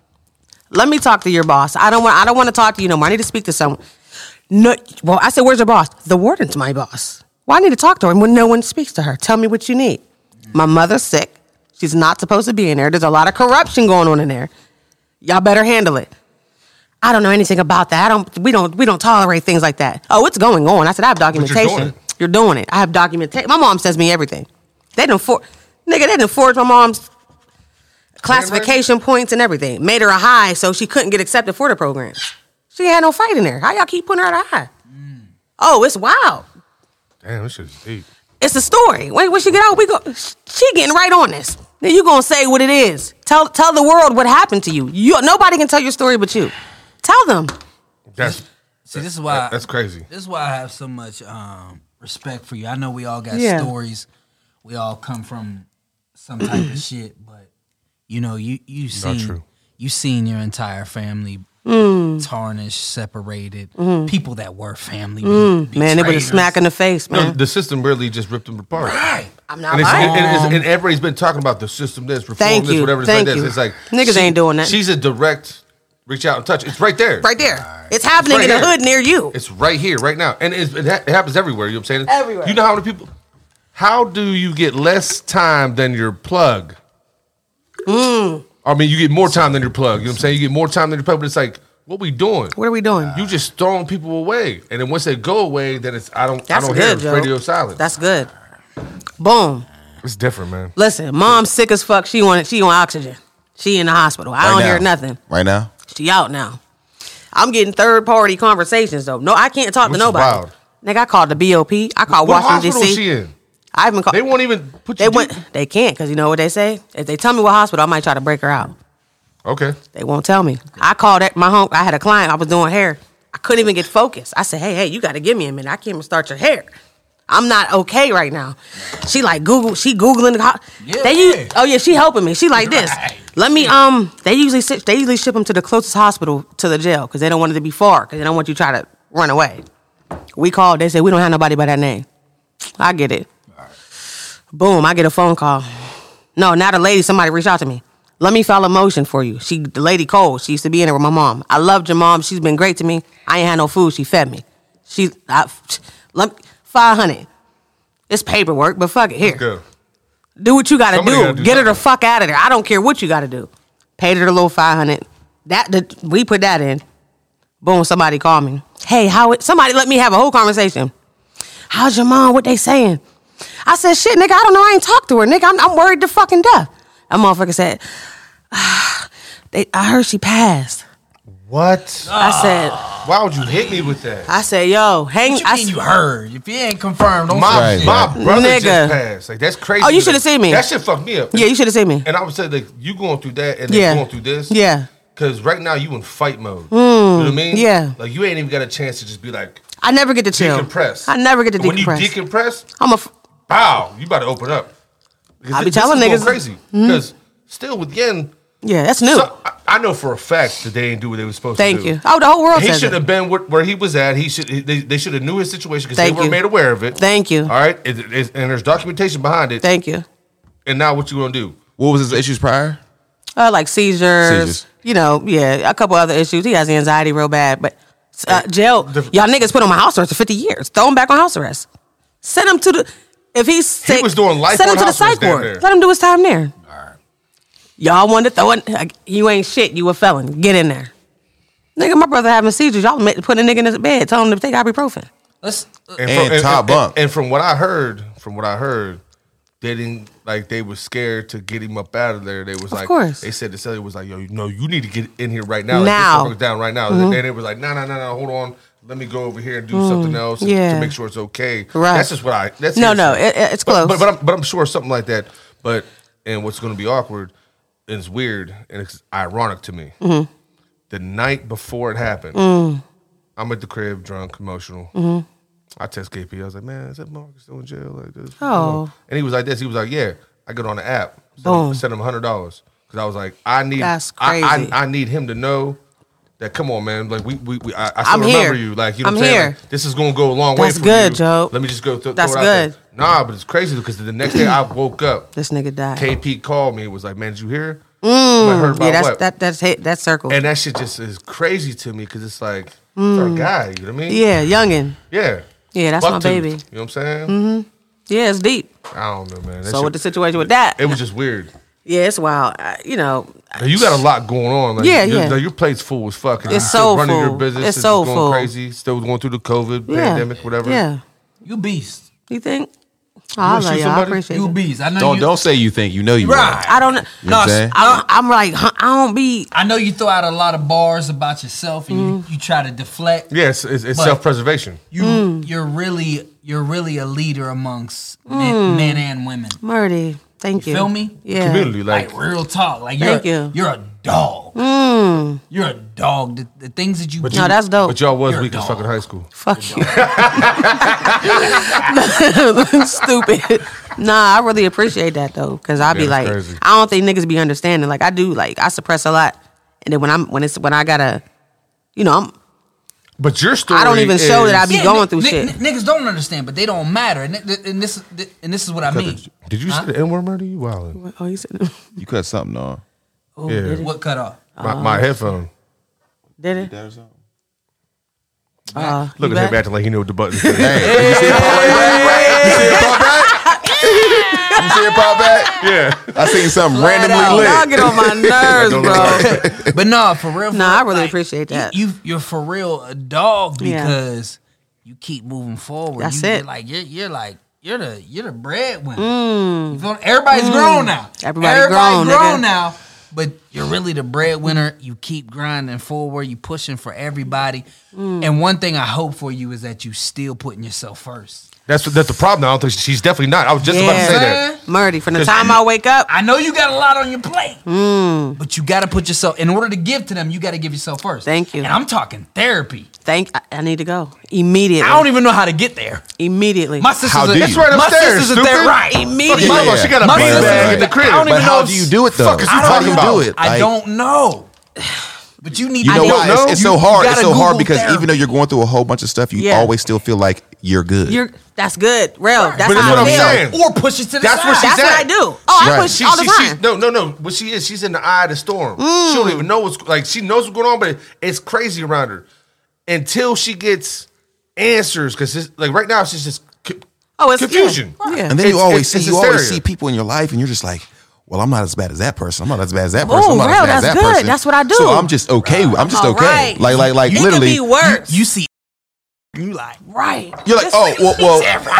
let me talk to your boss. I don't want. I don't want to talk to you no more. I need to speak to someone. No, well, I said, where's your boss? The warden's my boss. Well, I need to talk to her when no one speaks to her. Tell me what you need. My mother's sick. She's not supposed to be in there. There's a lot of corruption going on in there. Y'all better handle it. I don't know anything about that. I don't. We don't. We don't tolerate things like that. Oh, it's going on. I said I have you're doing documentation. it. You're doing it. I have documentation. My mom sends me everything. They didn't for nigga. They didn't forge my mom's classification points and everything. Made her a high so she couldn't get accepted for the program. She had no fight in there. How y'all keep putting her at a high? Mm. Oh, it's wild. Damn, this shit's deep. It's a story. When, when she get out, we go. She getting right on this. Then you gonna say what it is. Tell tell the world what happened to you. You nobody can tell your story but you. Tell them. That's See, this is why that- that's crazy. This is why I have so much um, respect for you. I know we all got Yeah. stories. We all come from some type of shit, but you know, you you seen true. you seen your entire family Mm. tarnished, separated. People that were family, be- Mm. Man, they would have betrayed smack us. in the face, No, man. the system really just ripped them apart. Right. I'm not And, it's, lying. and, and, it's, and everybody's been talking about the system this, reform Thank this, you. whatever it's Thank like you. this. It's like Niggas ain't doing that. She's a direct reach out and touch. It's right there. Right there. It's happening right in the here. hood near you. It's right here, right now. And it's, it, ha- it happens everywhere. You know what I'm saying? Everywhere. You know how many people how do you get less time than your plug? Mm. I mean, you get more time than your plug. You know what I'm saying? You get more time than your plug, but it's like, what we doing? What are we doing? You just throwing people away, and then once they go away, then it's I don't That's I don't good, hear Joe. radio silence. That's good. Boom. It's different, man. Listen, mom's sick as fuck. She wanted. She on oxygen. She in the hospital. I Right don't now. hear nothing. Right now? She out now. I'm getting third party conversations though. No, I can't talk Which to is nobody. wild. Nigga, I called the B O P. I called What Washington hospital D is C. she in? I even called. They won't even put They you. went. They can't because you know what they say. If they tell me what hospital, I might try to break her out. Okay. They won't tell me. I called at my home. I had a client. I was doing hair. I couldn't even get focused. I said, "Hey, hey, you got to give me a minute. I can't even start your hair. I'm not okay right now." She like Google. She googling. The, Yeah. They use, oh yeah, she helping me. She like this. Right. Let me. Um. They usually sit, they usually ship them to the closest hospital to the jail because they don't want it to be far because they don't want you to try to run away. We called. They said we don't have nobody by that name. I get it. Boom. I get a phone call. No, now the lady. Somebody reached out to me. Let me file a motion for you. She, the lady Cole, she used to be in there with my mom. I loved your mom. She's been great to me. I ain't had no food. She fed me. She, I, let five hundred. It's paperwork, but fuck it. Here, Good. do what you got to Somebody do. gotta do Get her the something. fuck out of there. I don't care what you got to do. Paid her the little five hundred. That the, we put that in. Boom. Somebody called me. Hey, how? It, somebody let me have a whole conversation. How's your mom? What they saying? I said, shit, nigga. I don't know. I ain't talked to her, nigga. I'm, I'm worried to fucking death. That motherfucker said, ah, they, I heard she passed. What? I said, Why would you hit me with that? I said, yo, hang. What you I mean s- you heard? If you ain't confirmed, don't My, Right, my right. brother Nigga. just passed. Like that's crazy. Oh, you shoulda seen me. That shit fucked me up. Yeah, you should have seen me. And I would say like you going through that and then Yeah. going through this. Yeah. Cause right now you in fight mode. you know what I mean? yeah. Like you ain't even got a chance to just be like I never get to chill. decompress. I never get to But when decompress. you decompress, I'm a. F- pow, you about to open up. Because I be this telling is going niggas- crazy. Because still with Yen, yeah, that's new. so, I, I know for a fact that they ain't do what they were supposed Thank to do. you. Oh, the whole world He says should it. have been where, where he was at. He should. They, they should have knew his situation because they Thank were you. made aware of it. Thank you. All right, it, it, and there's documentation behind it. Thank you. And now what you gonna do? What was his issues prior? Uh, like seizures, Seizures. you know, yeah, a couple other issues. He has anxiety real bad, but uh, jail. Different- Y'all niggas put him on house arrest for fifty years. Throw him back on house arrest. Send him to the. If he's sick, was doing life send him on to the house arrest psych down ward. there. Let him do his time there. Y'all wanted to throw it. Like, you ain't shit. You a felon. Get in there. Nigga, my brother having seizures. Y'all met- put a nigga in his bed. Tell him to take ibuprofen. Let's. uh, And top bunk. And, and from what I heard, from what I heard, they didn't like they were scared to get him up out of there. They was like, course. they said the celly was like, yo, you know, you need to get in here right now. Like, Now. this motherfucker's down right now. Mhm. And they was like, no, no, no, no, hold on. Let me go over here and do something else and- yeah. to make sure it's okay. Right. That's just what I. That's No, no, hearsay. it- it- it's But- close. But but, I'm, but I'm sure something like that. But and what's going to be awkward and it's weird and it's ironic to me. Mhm. The night before it happened, Mm. I'm at the crib, drunk, emotional. Mhm. I text K P. I was like, man, is that Marcus still in jail like this? Oh. And he was like this. He was like, yeah. I get on the app. Send Boom. him, send him one hundred dollars. Because I was like, I need That's I, crazy. I, I need him to know that, come on, man. Like, we, we, we I, I still I'm remember here. you. Like, you know I'm what I'm saying? here. Like, this is going to go a long way That's for good, you. Joe. Let me just go th- That's throw it out good. there. Nah, but it's crazy because the next day I woke up. This nigga died. K P called me and was like, man, did you hear? Mm. I heard about Yeah, that's what? that. That's hit. That's circle. And that shit just is crazy to me because it's like, Mm. it's our guy. You know what I mean? Yeah, youngin. Yeah. Yeah, that's my Bucktooth, baby. You know what I'm saying? Mm-hmm. Yeah, it's deep. I don't know, man. That So shit- with the situation with that, it was just weird. yeah, it's wild. I, you know, You got a lot going on. Like, Yeah, your, yeah. like, your plate's full as fuck. and It's you're still so running your full. business. It's It's so going full. crazy. Still going through the COVID yeah, pandemic, whatever. Yeah, You beast. you think? You I wanna love shoot you. I somebody? appreciate You it. beast. I know Don't you. don't say you think you know you Right. I don't. You know what I'm saying? I'm, I'm like, huh, I don't be. I know you throw out a lot of bars about yourself and you, you try to deflect. Yeah, it's, it's, it's But- self preservation. You Mm. you're really you're really a leader amongst men, men and women. Murdy, thank you. Feel me? Yeah. Community, Like, like, real talk. Like Thank you're you. you're a dog. Mm. You're a dog. The, the things that you but do. you, No, that's dope. But y'all was You're a weak as dog. fuck in high school. Fuck you. Stupid. Nah, I really appreciate that though, cause I be Yeah, like, that's crazy. I don't think niggas be understanding. Like I do, like I suppress a lot, and then when I'm when it's when I gotta, you know, I'm But your story. I don't even show that I is- be going through ni- shit. ni- niggas don't understand, but they don't matter. And, th- and this and this is what I mean. Did you say the N word murder? You wildin'. Oh, you said, You cut something on. oh, Yeah. did it? What cut off? My, my headphone. Did it? That or something? Uh, Look you at him back? acting like he knew what the button said. Hey, you see it pop right back? You see it pop back? You see it pop back? Yeah. I seen something Flat randomly out. lit. Y'all get on my nerves, bro. But no, for real. For Nah, I real, really like, appreciate that. You, you you're for real a dog Yeah. because you keep moving forward. That's you, it. You're like you're you're like you're the you're the breadwinner. Mm. You feel, everybody's grown now. Everybody Everybody's grown, grown nigga. now. But you're really the breadwinner. You keep grinding forward. You pushing for everybody. Mm. And one thing I hope for you is that you still putting yourself first. That's that's the problem. I don't think she's definitely not. I was just about to Yeah. say that. Murdy, from the time I wake up, I know you got a lot on your plate, Mm. but you got to put yourself, in order to give to them, you got to give yourself first. Thank you. And I'm talking therapy. thank I, I need to go immediately. I don't even know how to get there. immediately. My sister's How a, do It's you? right my upstairs. sister's a Stupid. therapist. Right. Immediately. Fuck, Yeah. She got a My big sister's bag a- in the crib. I don't But even how know if do you she- do it though? Fuck is you How do talking you about? do it? I Like, don't know. But you need You to know don't why? know. It's, it's You so hard. It's gotta so hard Google because therapy. even though you're going through a whole bunch of stuff, you Yeah. always still feel like you're good. You're that's good. Real. That's But that's how what I I'm feel. saying. Or push it to the That's side. where she's That's at. what I do. Oh, I Right. push She, all the she, time. she, no, no, no. What she is, she's in the eye of the storm. She don't even know what's like. She knows what's going on, but it's crazy around her until she gets answers. Because like right now, she's just co- Oh, it's confusion. Yeah. yeah. And then you It's- always it's- see it's you always hysteria. see people in your life, and you're just like, well, I'm not as bad as that person. I'm not as bad as that person. Ooh, I'm not real, as bad as that's that good. person. That's what I do. So I'm just okay. I'm just All okay. right. Like, like, like, It literally. could be worse. You see, you like, right. You're like, This- oh, well, well,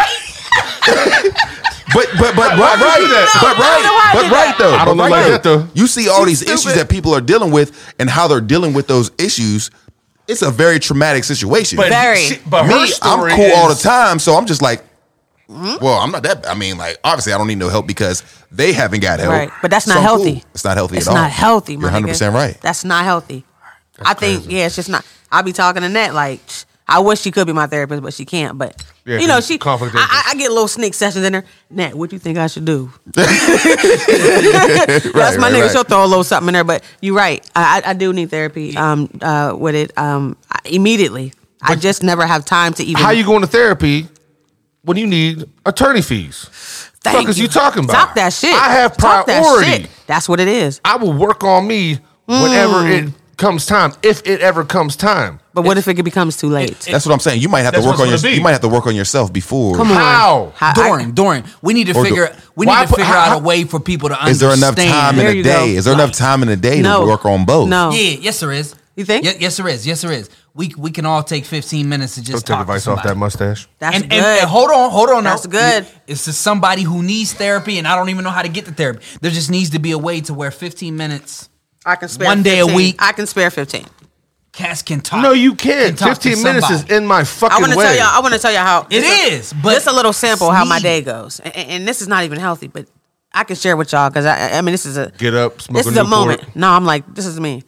but, but, but, Why right, would you do right, that? but I don't know why right, I but did right that. though. I don't but know right like that, though. You see all these Stupid. issues that people are dealing with and how they're dealing with those issues. It's a very traumatic situation. But Very. she- but her Me, I'm story cool all the is- time, so I'm just like, well, I'm not that. I mean, like, obviously, I don't need no help because they haven't got help. Right. But that's So not I'm healthy. cool. It's not healthy It's at all. not healthy, my You're one hundred percent nigga. right. That's not healthy. I think, crazy. yeah, it's just not. I be talking to Nat like, I wish she could be my therapist, but she can't. But Yeah, you know, 'cause she. conflict I, interest. I, I get little sneak sessions in there. Nat, what do you think I should do? That's Right, my right, nigga. right. She'll throw a little something in there. But you're right. I, I, I do need therapy. Um, uh, with it. Um, I- immediately. I just never have time to even. How you going to therapy when you need attorney fees? Thank fuck is you talking about? Talk that shit. I have Talk that priority. shit. That's what it is. I will work on me whenever it comes time, if it ever comes time. But what if it becomes too late? That's what I'm saying. You might have to That's work what's on your. gonna be. You might have to work on yourself before. Come on. How? How- I- Dorian, Dorian, we need to Or figure. do- We need Why to put- figure how- out how- a way for people to Is understand. there enough time in There a you day? go. Is there enough time in a day No. to work on both? No. Yeah, yes, there is. You think? Ye- yes, there is. Yes, there is. We we can all take fifteen minutes to just Don't take talk advice to off somebody. that mustache. That's and, good. and, and hold on, hold on. now. That's good. It's to somebody who needs therapy, and I don't even know how to get the therapy. There just needs to be a way to where fifteen minutes, I can spare one day a fifteen. week. I can spare fifteen. cats can talk. No, you can't. can talk to Fifteen minutes is somebody. in my fucking I want to way. tell y'all. I want to tell y'all how It this is, but just a little sample how my it's day needed. goes, and, and this is not even healthy, but I can share with y'all because I, I mean, this is a Get up, smoke this a is a Newport. moment. No, I'm like, this is me.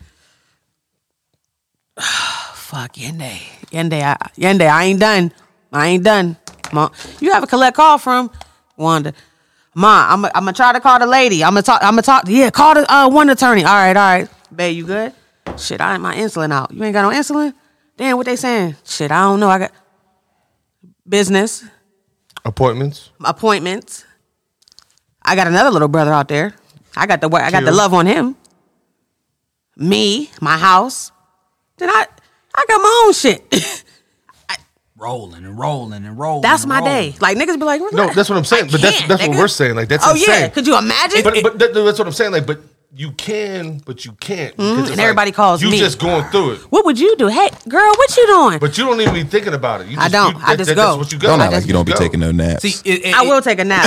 Fuck Yende, Yende, I, Yende, I ain't done. I ain't done. Ma, you have a collect call from Wanda. Ma, I'm I'm gonna try to call the lady. I'm gonna talk. I'm gonna talk. Yeah, call the uh, one attorney. All right, all right. Babe, you good? Shit, I ain't my insulin out. You ain't got no insulin? Damn, what they saying? Shit, I don't know. I got business, Appointments. appointments. I got another little brother out there. I got the I got the Cute. love on him. Me, my house. Then I I got my own shit. rolling and rolling and rolling. That's and my rolling. day. Like niggas be like, No, that's what I'm saying. I But that's can't, that's what nigga. we're saying. Like that's oh insane. yeah, could you imagine? But but that, that's what I'm saying. Like, but you can, but you can't. because it's and everybody like, calls you me. just going through it. What would you do? Hey, girl, what you doing? But you don't even be thinking about it. You I just, don't. You, I just that, go. That's what you go. Don't I act like just you don't be go. taking no naps. See, it, it, I will take a nap.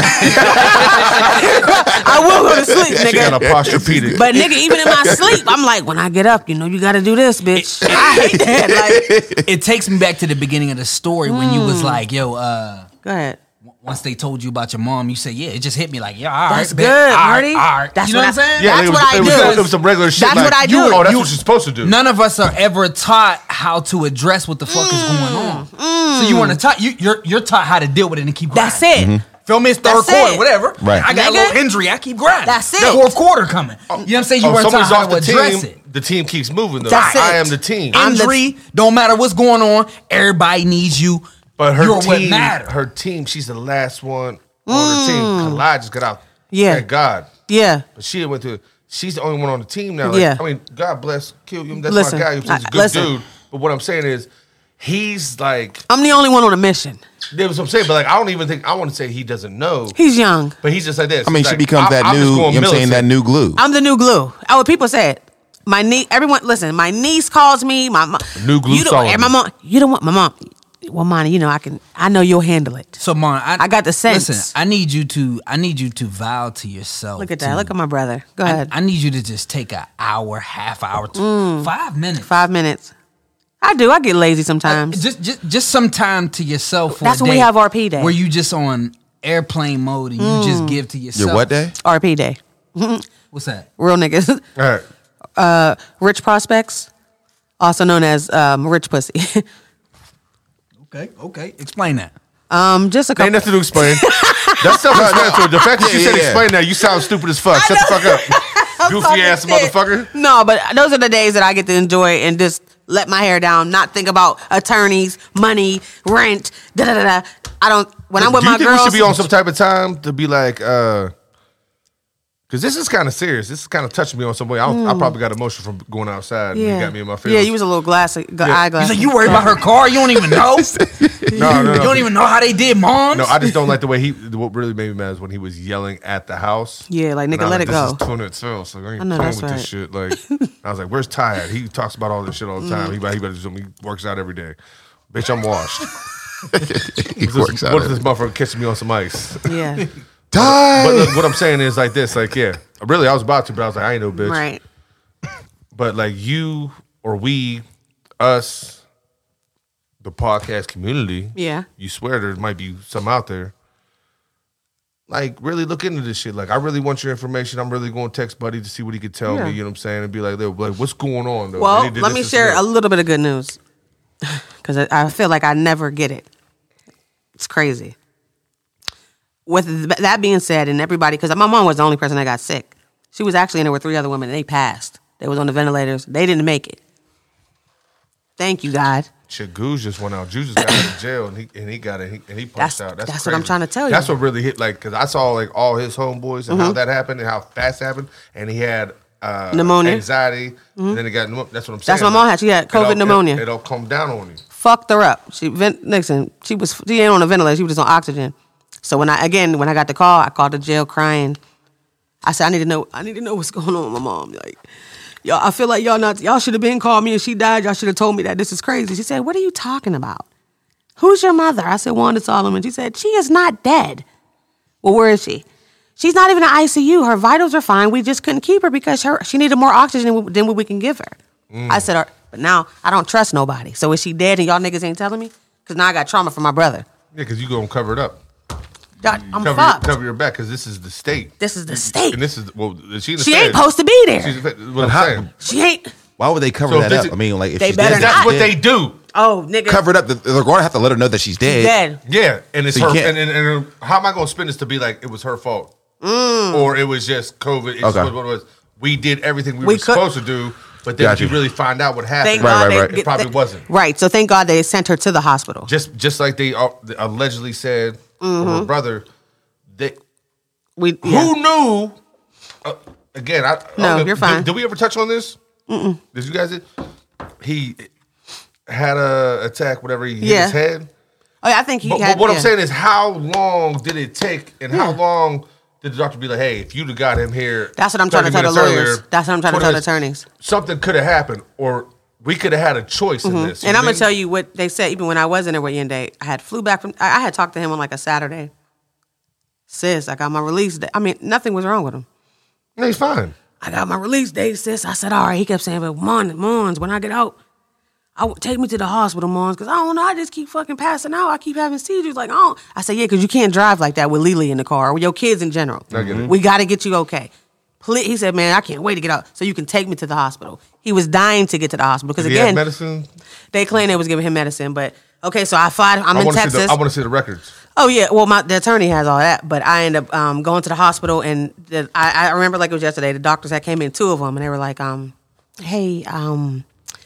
I will go to sleep, She got a nigga. posturepedic. But nigga, even in my sleep, I'm like, when I get up, you know, you got to do this, bitch. I hate that. Like, it takes me back to the beginning of the story when you Mm. was like, "Yo, uh, go ahead. once they told you about your mom, you said, yeah, it just hit me like, yeah, all right, That's bet, good, all right, Marty. all right." That's you know what what, I'm I- saying? Yeah, That's like, what it was, I it was, do. It was some regular shit. That's like, what I you- do. Oh, that's You- what you're supposed to do. None of us are ever taught how to address what the fuck is going on. So you want to taught you you're you're taught how to deal with it and keep grinding. That's it. Feel me? It's third That's quarter, it. whatever. Right. I got a Nigga. little injury. I keep grinding. That's it. Fourth quarter coming. You know what I'm saying? You Oh, weren't someone's taught how off to the address team. it. The team keeps moving though. That's I it. am the team. I'm the- Injury, don't matter what's going on. Everybody needs you. But her You're what team, matter. her team, she's the last one on her team. Kalai just got out. Yeah. Thank God. Yeah. But she went to. She's the only one on the team now. Like, Yeah. I mean, God bless, kill you. That's Listen, my guy. He's I- a good listen. dude. But what I'm saying is, he's like, I'm the only one on a mission. that's what I'm saying. But like, I don't even think I want to say he doesn't know. He's young. But he's just like this. I mean, He's she like, becomes I'm- that I'm just new, you know going what I'm saying, that militant. new glue. I'm the new glue. Oh, people said my niece. Everyone, listen. My niece calls me. My mom. New glue You don't. Solomon. And my mom. You don't want my mom. Well, Monty, you know I can. I know you'll handle it. So, Mon, I, I got the sense. Listen, I need you to. I need you to vow to yourself. Look at to- that. Look at my brother. Go I, ahead. I need you to just take an hour, half hour, two, five minutes. Five minutes. I do. I get lazy sometimes. Just, just, just some time to yourself. For That's a when we day have R P day. where you just on airplane mode and you just give to yourself. Your what day? R P day. What's that? Real niggas. All right. Uh, rich prospects, also known as um, rich pussy. Okay, okay. Explain that. um, just a Ain't couple. nothing to explain. That's self-explanatory. The fact that you Yeah, said yeah, yeah. explain that, you sound stupid as fuck. Shut the fuck up. Goofy talking ass shit. motherfucker. No, but those are the days that I get to enjoy and just let my hair down, not think about attorneys, money, rent, da da da da. I don't. When I'm with Do you my think girls, we should be on some type of time to be like, uh, because this is kind of serious. This is kind of touching me on some way. I, don't, I probably got emotion from going outside. And yeah, you got me in my feelings. yeah, you was a little glass, gla- eyeglass. He's like, you worried about her car? You don't even know. no, no, no. You don't even know how they did, moms. No, I just don't like the way he. What really made me mad is when he was yelling at the house. Yeah, like, And nigga, I was let like, it go. This is tuna itself, so I ain't I know, playing that's with right. this shit. Like, I was like, "Where's Ty at? He talks about all this shit all the time. He, better- he better do something. He works out every day. Bitch, I'm washed. He works out. What if this motherfucker catching me on some ice? Yeah, Die. But look, what I'm saying is like this, like yeah, really, I was about to, but I was like, I ain't no bitch. right. But like you or we, us, the podcast community, Yeah. you swear there might be some out there. Like really look into this shit. Like I really want your information. I'm really going to text Buddy to see what he could tell Yeah. me. You know what I'm saying? And be like, "Look, like, what's going on though? Well, They did let this, me this, share and a this." little bit of good news because I, I feel like I never get it. It's crazy. With th- that being said, and everybody, because my mom was the only person that got sick. She was actually in there with three other women, and they passed. They was on the ventilators. They didn't make it. Thank you, God. Shit, Goose just went out. Juice just got out of jail and he and he got it. He, and he punched That's- out. That's, that's what I'm crazy. trying to tell you. That's what really hit. Like, because I saw like all his homeboys and Mm-hmm. how that happened and how fast it happened, and he had uh, Pneumonia. anxiety. And then he got pneumonia. That's what I'm saying. That's what my mom had. She had It all- COVID pneumonia. It, it all come down on you. Fucked her up. She vent Nixon. She was she ain't on a ventilator. She was just on oxygen. So when I again when I got the call, I called the jail crying. I said I need to know. I need to know what's going on with my mom. Like, y'all, I feel like y'all not. Y'all should have been called me and she died. Y'all should have told me that. This is crazy. She said, "What are you talking about? Who's your mother?" I said, "Wanda Solomon." She said, "She is not dead." Well, where is she? She's not even in I C U. Her vitals are fine. We just couldn't keep her because her she needed more oxygen than, than what we can give her. I said, "All right," but now I don't trust nobody. So is she dead and y'all niggas ain't telling me? Because now I got trauma from my brother. Yeah, because you gonna cover it up. Y'all- I'm cover, fucked. Your, cover your back because this is the state. This is the state. And this is well, she, She ain't supposed to be there. She's what I'm saying. She ain't. Why would they cover So that this up? is- I mean, like if They she's better dead, not. That's what she's they dead. do. Oh, nigga. Cover it up. They're going to have to let her know that she's dead. Dead. Yeah, and it's So you her. can't- And, and, and how am I going to spin this to be like it was her fault, or it was just COVID? It's Okay. what, what it was. We did everything we, We were could- supposed to do, but then Gotcha. if you really find out what happened, Thank Right, God right, they right. it get- probably they- wasn't. Right. So thank God they sent her to the hospital. Just just like they uh, allegedly said Mm-hmm. of her brother. They We yeah. who knew? Uh, again, I I don't No, know, you're did- fine. Did, we ever touch on this? Mm-mm. Did you guys? He had a attack. Whatever he hit Yeah. his head. Oh, yeah, I think he But, had. but what yeah. I'm saying is, how long did it take, and how Yeah. long did the doctor be like, "Hey, if you'd have got him here," That's what I'm trying to thirty tell the minutes lawyers. earlier, That's what I'm trying to twenty tell the minutes, attorneys. Something could have happened, or we could have had a choice in this. And I'm gonna tell you what they said. Even when I was in there with Yende, I had flew back from. I, I had talked to him on like a Saturday. Sis, I got my release day. I mean, nothing was wrong with him. No, he's fine. I got my release date, sis. I said, all right. He kept saying, but Mon, Mons, when I get out, I w- take me to the hospital, Mons, because I don't know. I just keep fucking passing out. I keep having seizures. Like, I don't. I said, yeah, because you can't drive like that with Lily in the car or with your kids in general. I get it. We got to get you okay. Please, he said, man, I can't wait to get out so you can take me to the hospital. He was dying to get to the hospital because Did he have again, medicine. they claimed they was giving him medicine, but okay, so I fly. I'm I in want to see Texas. the. I want to see the records. Oh yeah, well my the attorney has all that, but I ended up um, going to the hospital, and the, I, I remember like it was yesterday. The doctors that came in, two of them, and they were like, um, "Hey, um,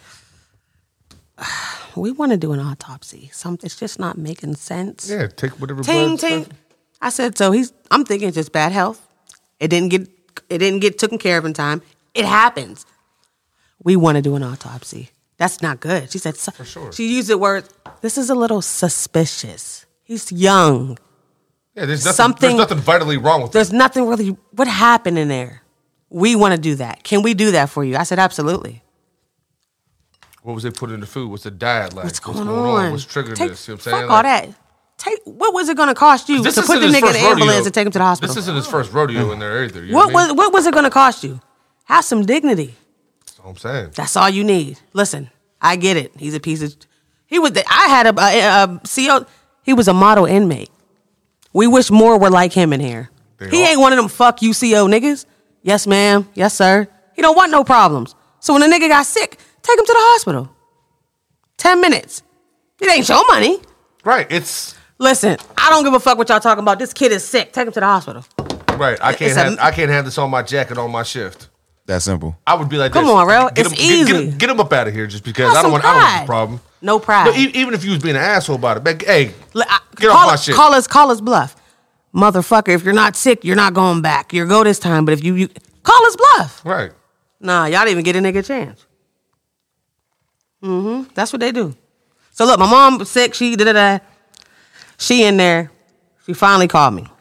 we want to do an autopsy. Something it's just not making sense." Yeah, take whatever. Ting blood ting. stuff. I said, so he's. I'm thinking it's just bad health. It didn't get. It didn't get taken care of in time. It happens. We want to do an autopsy. That's not good. She said, For sure. She used the word, this is a little suspicious. He's young. Yeah, there's nothing, Something- there's nothing vitally wrong with it. There's nothing really, what happened in there? We want to do that. Can we do that for you? I said, absolutely. What was they putting in the food? What's the diet like? What's going, on? What's triggering Take, this? You know what I'm saying? Fuck all that. Take, what was it going to cost you to This put isn't the his nigga in first the ambulance rodeo. and take him to the hospital? This isn't his first rodeo in there either. You know what what I mean? was what was it going to cost you? Have some dignity. That's what I'm saying. That's all you need. Listen, I get it. He's a piece of. He was. The, I had a, a, a C O. He was a model inmate. We wish more were like him in here. They he are. ain't one of them fuck you C O niggas. Yes, ma'am. Yes, sir. He don't want no problems. So when a nigga got sick, take him to the hospital. Ten minutes. It ain't your money. Right. It's Listen, I don't give a fuck what y'all talking about. This kid is sick. Take him to the hospital. right. I can't It's a- have I can't have this on my jacket on my shift. That simple. I would be like, Come this. on, Rel. Get It's him, get- Get, easy. him, get him up out of here just because Have I don't some want I don't want this pride. problem. No pride. But e- even if you was being an asshole about it, man, hey, Li- I- get call off my us, shit. Call us, call us bluff, motherfucker. If you're not sick, you're not going back. You go this time, but if you, you call us bluff, Right. nah, y'all didn't even get a nigga a chance. Mm-hmm. That's what they do. So look, my mom was sick. She da da da. She in there. She finally called me.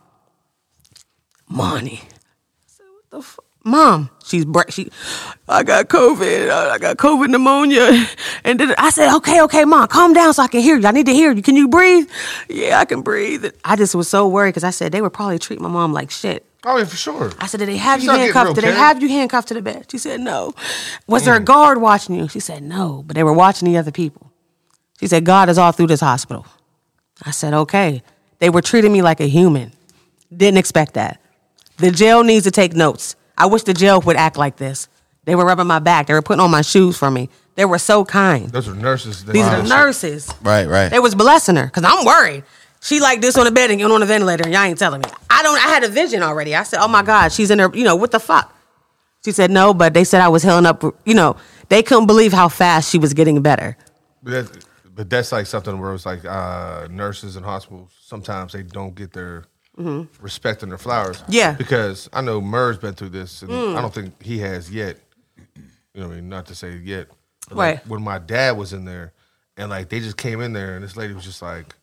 Money. I said, what the fuck? Mom, she's bra- she. I got COVID. I got COVID pneumonia, and then I said, okay, okay, mom, calm down so I can hear you. I need to hear you. Can you breathe? Yeah, I can breathe. I just was so worried because I said they would probably treat my mom like shit. Oh yeah, for sure. I said, did they have She's you not getting handcuffed? real Did they caring. have you handcuffed to the bed? She said, no. Was there a guard watching you? She said, no, but they were watching the other people. She said, God is all through this hospital. I said, okay. They were treating me like a human. Didn't expect that. The jail needs to take notes. I wish the jail would act like this. They were rubbing my back. They were putting on my shoes for me. They were so kind. Those are nurses. that These do are the this nurses. Right, right. They was blessing her because I'm worried. She like this on the bed and getting on the ventilator and y'all ain't telling me. I don't. I had a vision already. I said, oh my God, she's in there. You know, what the fuck? She said, no, but they said I was healing up. You know, they couldn't believe how fast she was getting better. But that's, but that's like something where it's like uh, nurses in hospitals, sometimes they don't get their respect and their flowers. Yeah. Because I know Murr's been through this, and I don't think he has yet. You know what I mean? Not to say yet. But like, Right. when my dad was in there, and like they just came in there, and this lady was just like,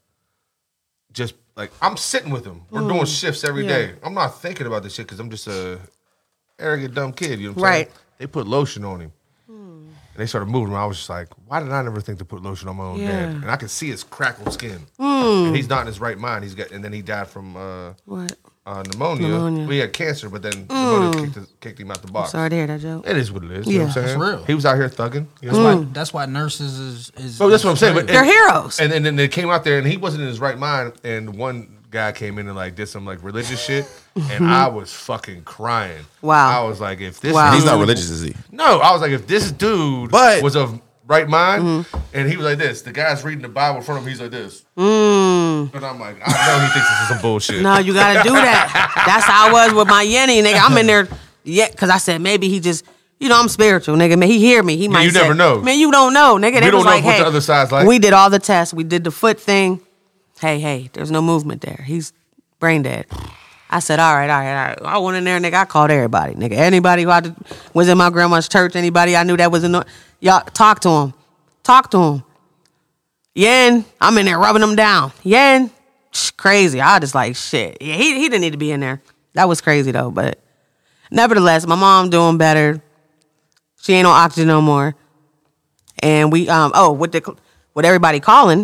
just like, I'm sitting with him. We're doing shifts every Yeah. day. I'm not thinking about this shit because I'm just a arrogant, dumb kid. You know what I'm Right. saying? They put lotion on him. And they started moving him. I was just like, why did I never think to put lotion on my own Yeah. dad? And I could see his crackled skin. And he's not in his right mind. He's got, and then he died from uh, What? uh, pneumonia. Pneumonia. Well, he had cancer, but then pneumonia kicked, his, kicked him out the box. Sorry to hear that, Joe. It is what it is. You know what I'm Yeah. saying? That's real. He was out here thugging. You know? That's why. That's why nurses is. is Oh, that's what I'm saying. But, They're heroes. And, and then they came out there, and he wasn't in his right mind. And one guy came in and like did some like religious shit, and I was fucking crying. Wow. I was like, if this Wow. He's not dude- religious, is he? No, I was like, if this dude But- was of right mind, Mm-hmm. and he was like this, the guy's reading the Bible in front of him, he's like this, Mm. and I'm like, I know he thinks this is some bullshit. No, you gotta do that. That's how I was with my Yenny, nigga. I'm in there, yeah, because I said maybe he just, you know, I'm spiritual, nigga. Man, he hear me. He might. you say, never know. Man, you don't know, nigga. They We don't was know like, what hey, the other side's like. We did all the tests. We did the foot thing. Hey, hey, there's no movement there. He's brain dead. I said, all right, all right, all right. I went in there, nigga. I called everybody, nigga. Anybody who I did- was in my grandma's church, anybody I knew that was in the, y'all talk to him. Talk to him. Yen, I'm in there rubbing him down. Yen, sh- crazy. I just like, shit. Yeah, he, he didn't need to be in there. That was crazy, though. But nevertheless, my mom doing better. She ain't on oxygen no more. And we, um, oh, with the with everybody calling,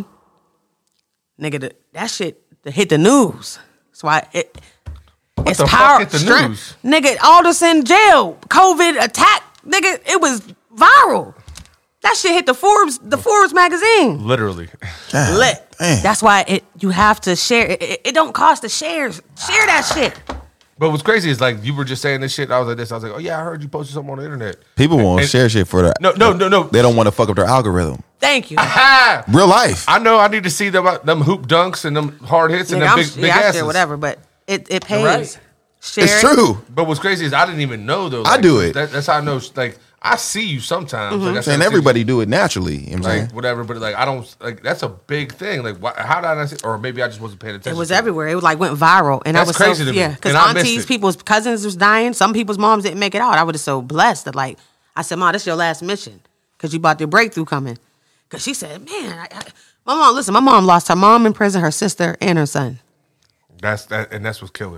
nigga, the, that shit that hit the news. That's why it, it's the fuck power. hit the strength. news? Nigga, Aldous in jail. COVID attack. Nigga, it was viral. That shit hit the Forbes, the Forbes magazine. Literally. God, Lit. damn. That's why it you have to share. It, it, it don't cost to share. Share that shit. But what's crazy is like you were just saying this shit. I was like this. I was like, oh yeah, I heard you posted something on the internet. People won't And- share shit for that. No, no, no, no. They don't want to fuck up their algorithm. Thank you. Ah, Real life. I know. I need to see them uh, them hoop dunks and them hard hits and Nigga, them I'm, big big yeah, I asses. share whatever, but it, it pays. right. Share It's it. true. But what's crazy is I didn't even know though. I like, do it. That, that's how I know. Like I see you sometimes. Like, I And see- everybody do it naturally. You know what I'm saying? like whatever. But like I don't like that's a big thing. Like why, how did I not see? Or maybe I just wasn't paying attention. It was to everywhere. It was like went viral, and I That's was crazy so to me. yeah, because And I missed aunties, it. people's cousins was dying. Some people's moms didn't make it out. I was just so blessed that like I said, "Mom, this is your last mission," because you bought the breakthrough coming. Because she said, man, I, I, my mom, listen, my mom lost her mom in prison, her sister, and her son. That's that, and that's what's killer.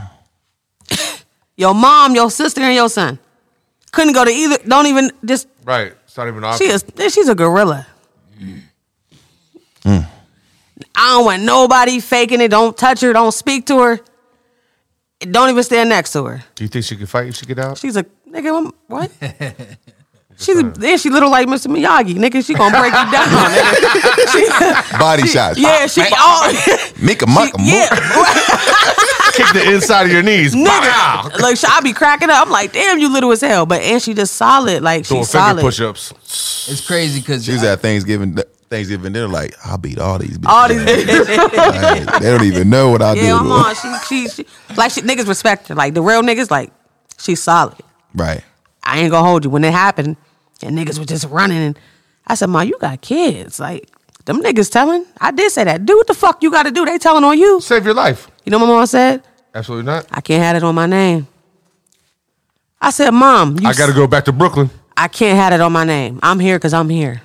Your mom, your sister, and your son. Couldn't go to either, don't even, just. Right. It's not even an She option. is, she's a gorilla. Mm. I don't want nobody faking it. Don't touch her. Don't speak to her. Don't even stand next to her. Do you think she could fight if she get out? She's a nigga. What? She's a, then she little like Mister Miyagi, nigga. She gonna break you down, nigga. She, Body shots. yeah, she. Oh, Make a muck. yeah, Kick the inside of your knees. Wow. nigga. Like I be cracking up. I'm like, damn, you little as hell. But and she just solid. Like Doing she's finger solid. push-ups. It's crazy because She was at Thanksgiving. Thanksgiving dinner, like I'll beat all these. Bitches. All these. Like, they don't even know what I do. Yeah, I'm on. She, she, she, like she, niggas respect her. Like the real niggas, like she's solid. Right. I ain't gonna hold you. When it happened, and niggas were just running, and I said, "Ma, you got kids. Like them niggas telling." I did say that. Do what the fuck you got to do. They telling on you. Save your life. You know what my mom said? Absolutely not. I can't have it on my name. I said, Mom, you I got to s- go back to Brooklyn. I can't have it on my name. I'm here because I'm here.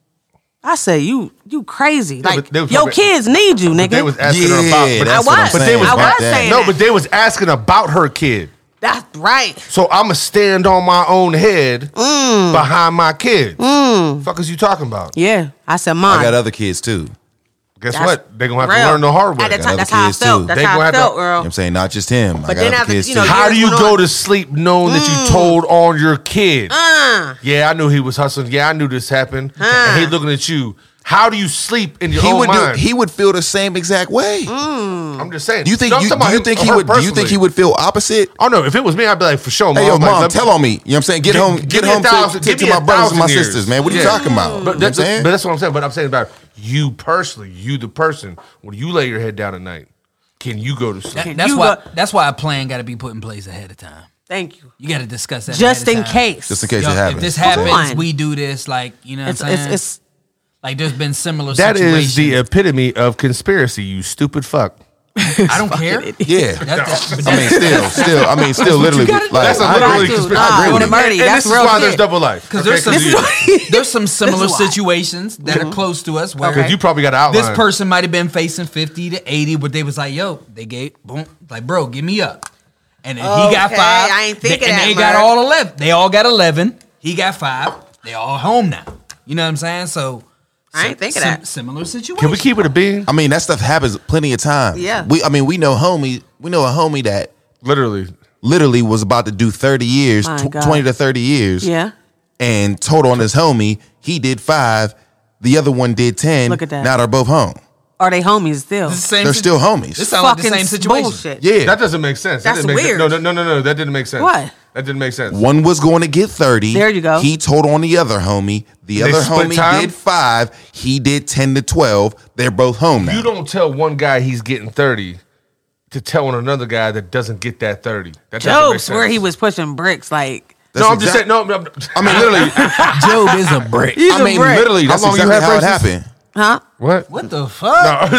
I said, you you crazy. Yeah, like, but they was your probably- kids need you, nigga. They was asking her Yeah, about. But, that's I what I'm was. but they saying. was, I was About that. saying no, that. but they was asking about her kid. That's right. So I'ma stand on my own head behind my kids. Fuck is you talking about? Yeah. I said, Mom. I got other kids too. You know Guess That's what? They gonna have real. to learn the hard way. At the Got time, other that's how I kids, felt. too. That's They how gonna I have felt, to- what girl. I'm saying? Not just him. I But got then other after, kids you know, too. How do you went go on. to sleep knowing that you told on your kid? Uh, Yeah, I knew he was hustling. Yeah, I knew this happened. And he looking at you. How do you sleep in your he own would mind? do. He would feel the same exact way. I'm just saying. Do you think? No, I'm you, talking do you about think him- he her would? Do you think personally. he would feel opposite? Oh no! If it was me, I'd be like, for sure, mom. Hey, yo, Like, mom, let me- tell on me. You know what I'm saying? Get Gi- home, give get me a home to, thousand- to, give to me my a brothers and my thousand years. sisters, man. What are you Yeah. talking about? But You know what I'm that's, saying? but that's what I'm saying. But I'm saying about you personally, you the person. When you lay your head down at night, can you go to sleep? That- that's you why. go- That's why a plan got to be put in place ahead of time. Thank you. You got to discuss that Just ahead in of time. case. Just in case Yo, it happens. If this You know what I'm happens, saying? we do this. Like you know, It's, what I'm it's, saying? it's, like there's been similar That situations. is the epitome of conspiracy. You stupid fuck. I don't care. Yeah. That- that- but I mean, still, still, I mean, still, literally, gotta do. like, That's a I literally agree. conspiracy. Nah, I agree with with the you. Murdy, And that's this is real why shit. there's double life. Because Okay, there's some, 'cause you- there's some similar This is why. situations that are close to us where Okay. you probably got to outline. this person might have been facing fifty to eighty, but they was like, yo, they gave, boom, like, bro, give me up. And then he got Okay, five. I ain't think they, of And that, they got Merv. all eleven. They all got eleven. He got five. They all home now. You know what I'm saying? So, I ain't think of sim- that. Similar situation. Can we keep it a bean? I mean, that stuff happens plenty of times. Yeah. We, I mean, we know homie, we know a homie that Literally. literally was about to do thirty years, My tw- God. twenty to thirty years. yeah. And told on his homie, he did five, the other one did ten. Look at that. Now they're both home. Are they homies still? This is the same They're si- still homies. This sounds like the Fucking same situation. bullshit. Yeah. That doesn't make sense. That That's didn't make weird. Sense. No, no, no, no, no. That didn't make sense. What? That didn't make sense. One was going to get thirty. There you go. He told on the other homie. The They other split homie time? did five. He did ten to twelve. They're both home now. You don't tell one guy he's getting thirty to tell on another guy that doesn't get that thirty. That doesn't make Jokes sense. where he was pushing bricks like. That's No, I'm just exact- saying. No, no, I mean, literally. Job is a brick. He's I a mean, brick. literally. That's How long you exactly had how it braces? happened. Huh? what? What the fuck?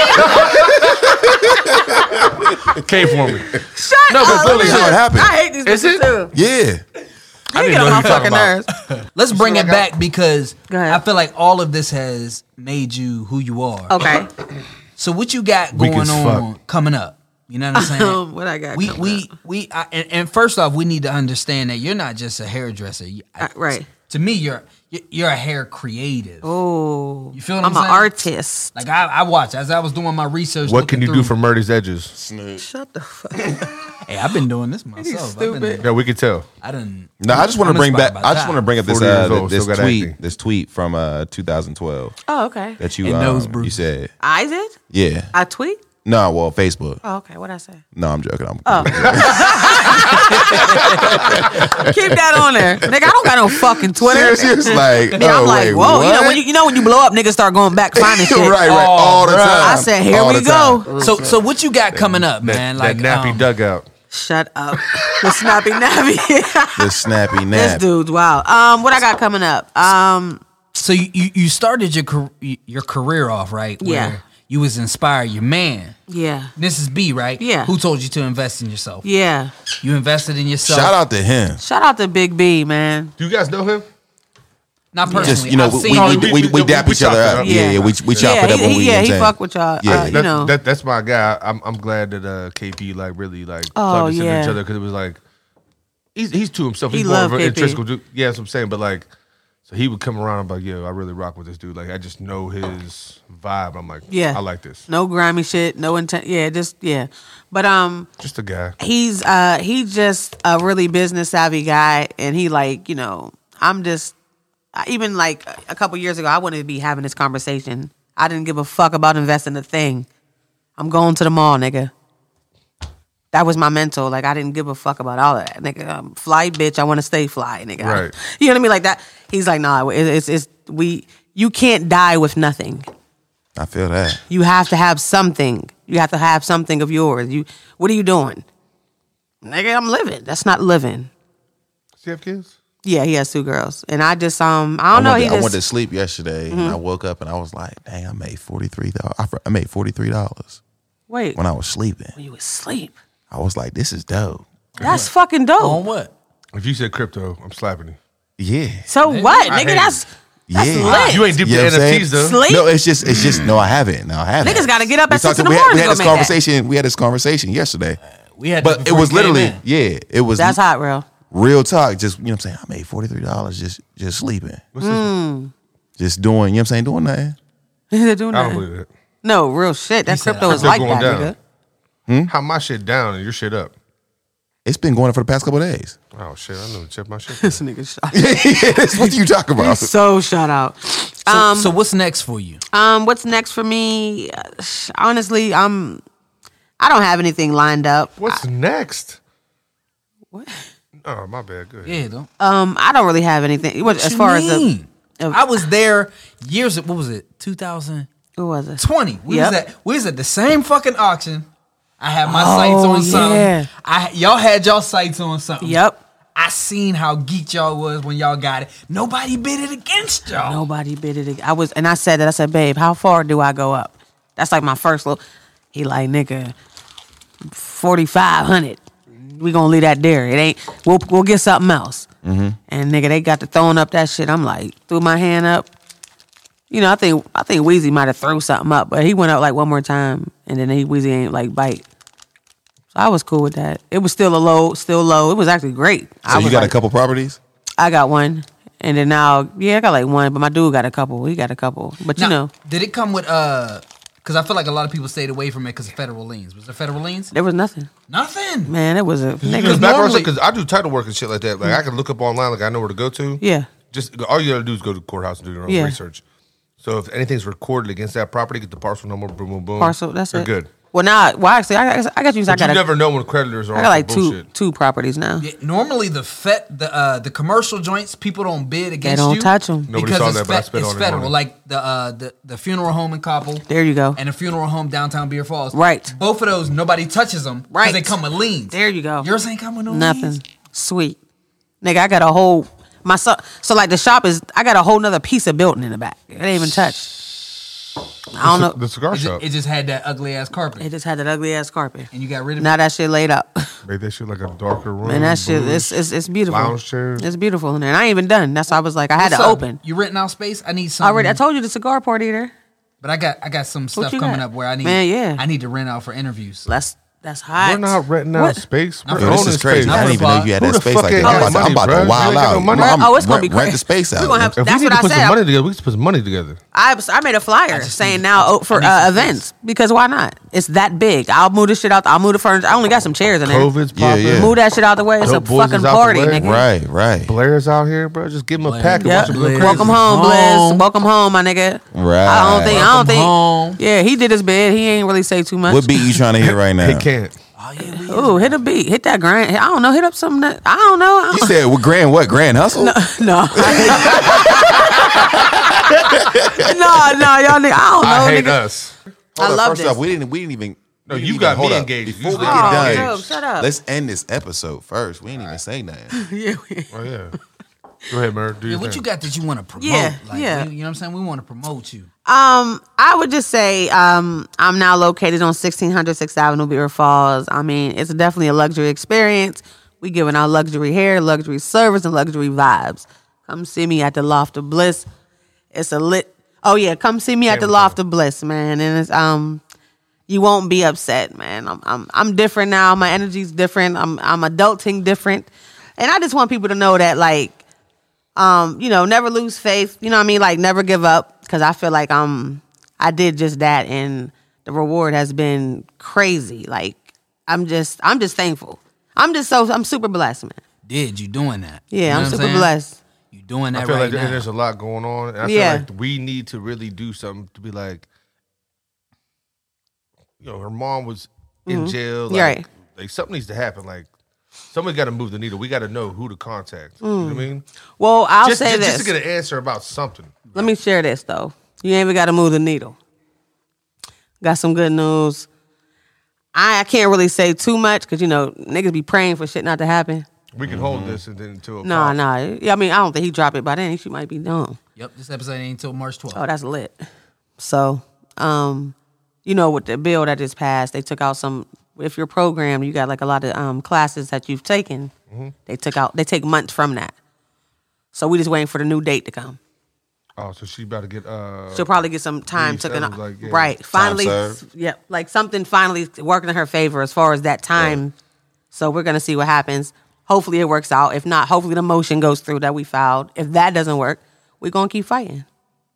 Came for me. Shut No, but up. Billy, Listen, how it happened. I hate these Is bitches it? too. Yeah. I You didn't get know on my you talking fucking about. nerves. Let's bring it like I- back because Go ahead. I feel like all of this has made you who you are. Okay. So what you got Weak going as on coming up? You know what I'm saying? Um, what I got We coming we we I, and, and first off, we need to understand that you're not just a hairdresser. You- I- Uh, right. To me, you're you're a hair creative. Oh. You feel what I'm I'm an saying? artist. Like I, I watch as I was doing my research. What can looking you do through- for Murdy's edges? Shut the fuck. Hey, I've been doing this myself. I've been- stupid. Yeah, we can tell. I didn't. No, I just want to I'm bring inspired back. by I just that. want to bring up this forty years uh, old, this still got tweet. acting. This tweet from uh two thousand twelve Oh, okay. that you And um, nose bruise. you said. Isaac? Yeah. I tweet? No, well, Facebook. Oh, okay. What'd I say? No, I'm joking. I'm Oh. Keep that on there. Nigga, I don't got no fucking Twitter. serious. Like, Then oh, I'm like, wait, whoa, you know what? when you, you know when you blow up, niggas start going back finding shit. right, right, Oh, all the bruh. time. I said, here All we the go. time. So so what you got coming up, That, man? that Like nappy um, dugout. Shut up. The snappy nappy. The snappy This nap. dude's wow. Um, what I got coming up? Um, So you, you you started your car- your career off right? Yeah. Where you was inspired. Your man. yeah, This is B, right? Yeah. Who told you to invest in yourself? yeah. You invested in yourself. Shout out to him. Shout out to Big B, man. Do you guys know him? Not personally. Just you know, I've we seen we, it. we, we, we, we- dap we each other chop it up. up. Yeah, yeah, we we chop yeah, it up he, when we. he, yeah, you he know fuck what with y'all. Yeah. Uh, you That- know, that, that's my guy. I'm I'm glad that uh, K P like really like Oh, plugged us into yeah. each other because it was like he's he's to himself. He He's more of loved an K P. intrinsic dude. Yeah, that's what I'm saying. But like, so he would come around and be like, yo, I really rock with this dude. Like I just know his vibe. I'm like, yeah, I like this. No grimy shit. No intent. Yeah, just yeah. But um, Just a guy. he's uh he's just a really business savvy guy, and he like you know I'm just I- even like a couple years ago I wouldn't be having this conversation. I didn't give a fuck about investing a thing. I'm going to the mall, nigga. That was my mental. Like I didn't give a fuck about all of that, nigga. I'm fly, bitch. I want to stay fly, nigga. Right. You know what I mean? Like that. He's like, nah. It, it's it's we. You can't die with nothing. I feel that. You have to have something. You have to have something of yours. You. What are you doing, nigga? I'm living. That's not living. Does he have kids? Yeah, he has two girls, and I just um I don't I know. went, He to, I just went to sleep yesterday and I woke up and I was like, dang, I made forty three dollars. I made forty three dollars wait when I was sleeping. when you was asleep. I was like, this is dope. That's fucking dope. On what? If you said crypto, I'm slapping you. Yeah. So what, I nigga? hate That's that's Yeah. lit. You ain't deep You know to what I'm N F saying? Ts though. Sleep? No, it's just, it's just, no, I haven't. No, I haven't. Niggas gotta get up We at six talked- in the we had- morning We to had go this make that. conversation. We had this conversation yesterday. We had, But it before was you came literally, in. yeah, it was That's hot, real. real talk. Just, you know what I'm saying? I made forty-three dollars just just sleeping. What's this? Just doing, you know what I'm saying? Doing nothing. They're doing I don't that. believe that. No, real shit. That said, crypto is Crypto like going that, down. nigga. How my shit down and your shit up? It's been going for the past couple of days. Oh shit! I know to check my shit. This nigga shot. That's what you talking about. So shut out. So, Um, so what's next for you? um, what's next for me? Uh, sh- Honestly, I'm. I don't have anything lined up. What's next? What? Oh my bad. Good. Yeah, though. Um, I don't really have anything. What, as you far as mean? the, uh, I was there years. What was it? two thousand who was it? twenty. We Yep. was at we was at the same fucking auction. I had my Oh, sights on something. yeah. I y'all had y'all sights on something. Yep. I seen how geeked y'all was when y'all got it. Nobody bid it against y'all. Nobody bid it. ag- I was, and I said that. I said, babe, how far do I go up? That's like my first little. He like, nigga, forty five hundred. We gonna leave that there. It ain't. We'll we'll get something else. Mm-hmm. And nigga, they got to throwing up that shit. I'm like, threw my hand up. You know, I think I think Weezy might have thrown something up, but he went up like one more time, and then he Weezy ain't like bite. So I was cool with that. It was still a low, still low. It was actually great. I So you was got like, a couple properties? I got one, and then now, yeah, I got like one, but my dude got a couple. He got a couple, but you Now, know, did it come with uh? Because I feel like a lot of people stayed away from it because of federal liens. Was there federal liens? there was nothing. Nothing. Man, it was a Because nigga. background normally- because I do title work and shit like that. Like I can look up online, like I know where to go to. Yeah, Just all you gotta do is go to the courthouse and do your own Yeah. research. So if anything's recorded against that property, get the parcel number, boom, boom, boom. parcel. That's You're it. good. Well, now, well, actually, I got, I got you. 'cause I But got, you a, never know when creditors are I on got like some two bullshit. two properties now. Yeah, normally the fet the uh, the commercial joints people don't bid against don't you. touch 'em. Nobody because saw it's, that, but I fe- spit it's on it federal. morning. Like the uh, the the funeral home in Coppell. There you go. And the funeral home downtown Beer Falls. Right. Both of those nobody touches them. Right. They come with liens. There you go. Yours ain't come with no Nothing. liens. Sweet, nigga. I got a whole my so, so like the shop is. I got a whole nother piece of building in the back. It ain't even touched. I don't know. The cigar It shop. just, it just had that ugly ass carpet, It just had that ugly ass carpet. and you got rid of Now it. that shit laid up. Made that shit like a darker room. And that shit, bluish. it's, it's it's beautiful. Lounge chairs. It's beautiful in there. And I ain't even done. That's why I was like, I had What's to up? open. You renting out space? I need something. Already, I told you the cigar party there. But I got I got some stuff you coming got? up where I need Man, yeah. I need to rent out for interviews. That's that's hot. We're not renting out What? space. We're Yo, Yo, this owning is crazy. space. I didn't even know you had Who that the space fuck like ain't that. I'm got about to, I'm money, about bruh? to You wild ain't got out. no money. I'm, Oh, it's gonna rent, be rent crazy. the space out. We gonna have- If we That's need what to I put said. some money together, we can put some money together. I I made a flyer just saying need- now oh, for I need uh, some events because why not? It's that big. I'll move the shit out. I'll move the furniture. I only got some chairs in there. COVID's Yeah, popping. yeah. Move that shit out the way. It's Dope a boys fucking is out the party, way. nigga. Right, right. Blair's out here, bro. Just give him a Blair. pack and Yep. watch him go Blair. crazy. Welcome home, Home. Bliss. Welcome home, my nigga. Right. I don't think. I don't Welcome think. home. Yeah, he did his bid. He ain't really say too much. What beat you trying to hit right now? He can't. Oh yeah, we Ooh, hit a beat. Hit that grind. I don't know. Hit up something that I don't know. I You don't, said, well, Grand what? Grand Hustle? no, no, no, y'all nigga. I don't know, I hate nigga. us. I Hold up, love First this. off, we didn't, we didn't even. No, we didn't you even- got me hold up. engaged. Before we Usually get Oh, done, Joe, shut up. let's end this episode first. We ain't even say nothing. Yeah, we- Oh yeah. Go ahead, Mer. Do Yeah, your what thing. you got that you want to promote? Yeah, like, yeah. we- you know what I'm saying? We want to promote you. Um, I would just say um, I'm now located on sixteen hundred sixth Avenue, Beaver Falls. I mean, it's definitely a luxury experience. We giving out luxury hair, luxury service, and luxury vibes. Come see me at the Loft of Bliss. It's a lit. Oh yeah, come see me at the Loft of Bliss, man. And it's um, you won't be upset, man. I'm I'm I'm different now. My energy's different. I'm I'm adulting different, and I just want people to know that, like, um, you know, never lose faith. You know what I mean? Like, never give up, because I feel like I'm I did just that, and the reward has been crazy. Like, I'm just I'm just thankful. I'm just so I'm super blessed, man. Did you doing that? Yeah, You know I'm what super saying? blessed. You doing that I feel right like now. there's a lot going on. And I Yeah. feel like we need to really do something to be like, you know, her mom was in jail. Like, You're right. like something needs to happen. Like somebody got to move the needle. We got to know who to contact. You know what I mean? Well, I'll just, say just, this. just to get an answer about something. Let me share this, though. You ain't even got to move the needle. Got some good news. I, I can't really say too much because, you know, niggas be praying for shit not to happen. We can hold this and then until it Nah, pops. nah. Yeah, I mean, I don't think he dropped it by then. She might be done. Yep, this episode ain't until March twelfth. Oh, that's lit. So, um, you know, with the bill that just passed, they took out some. If you're programmed, you got like a lot of um, classes that you've taken. Mm-hmm. They took out. They take months from that. So we just waiting for the new date to come. Oh, so she about to get. Uh, She'll probably get some time Leave taken settles, off. like, yeah. Right. Finally, served. yep. Like something finally working in her favor as far as that time. So we're gonna see what happens. Hopefully it works out. If not, hopefully the motion goes through that we filed. If that doesn't work, we're gonna keep fighting.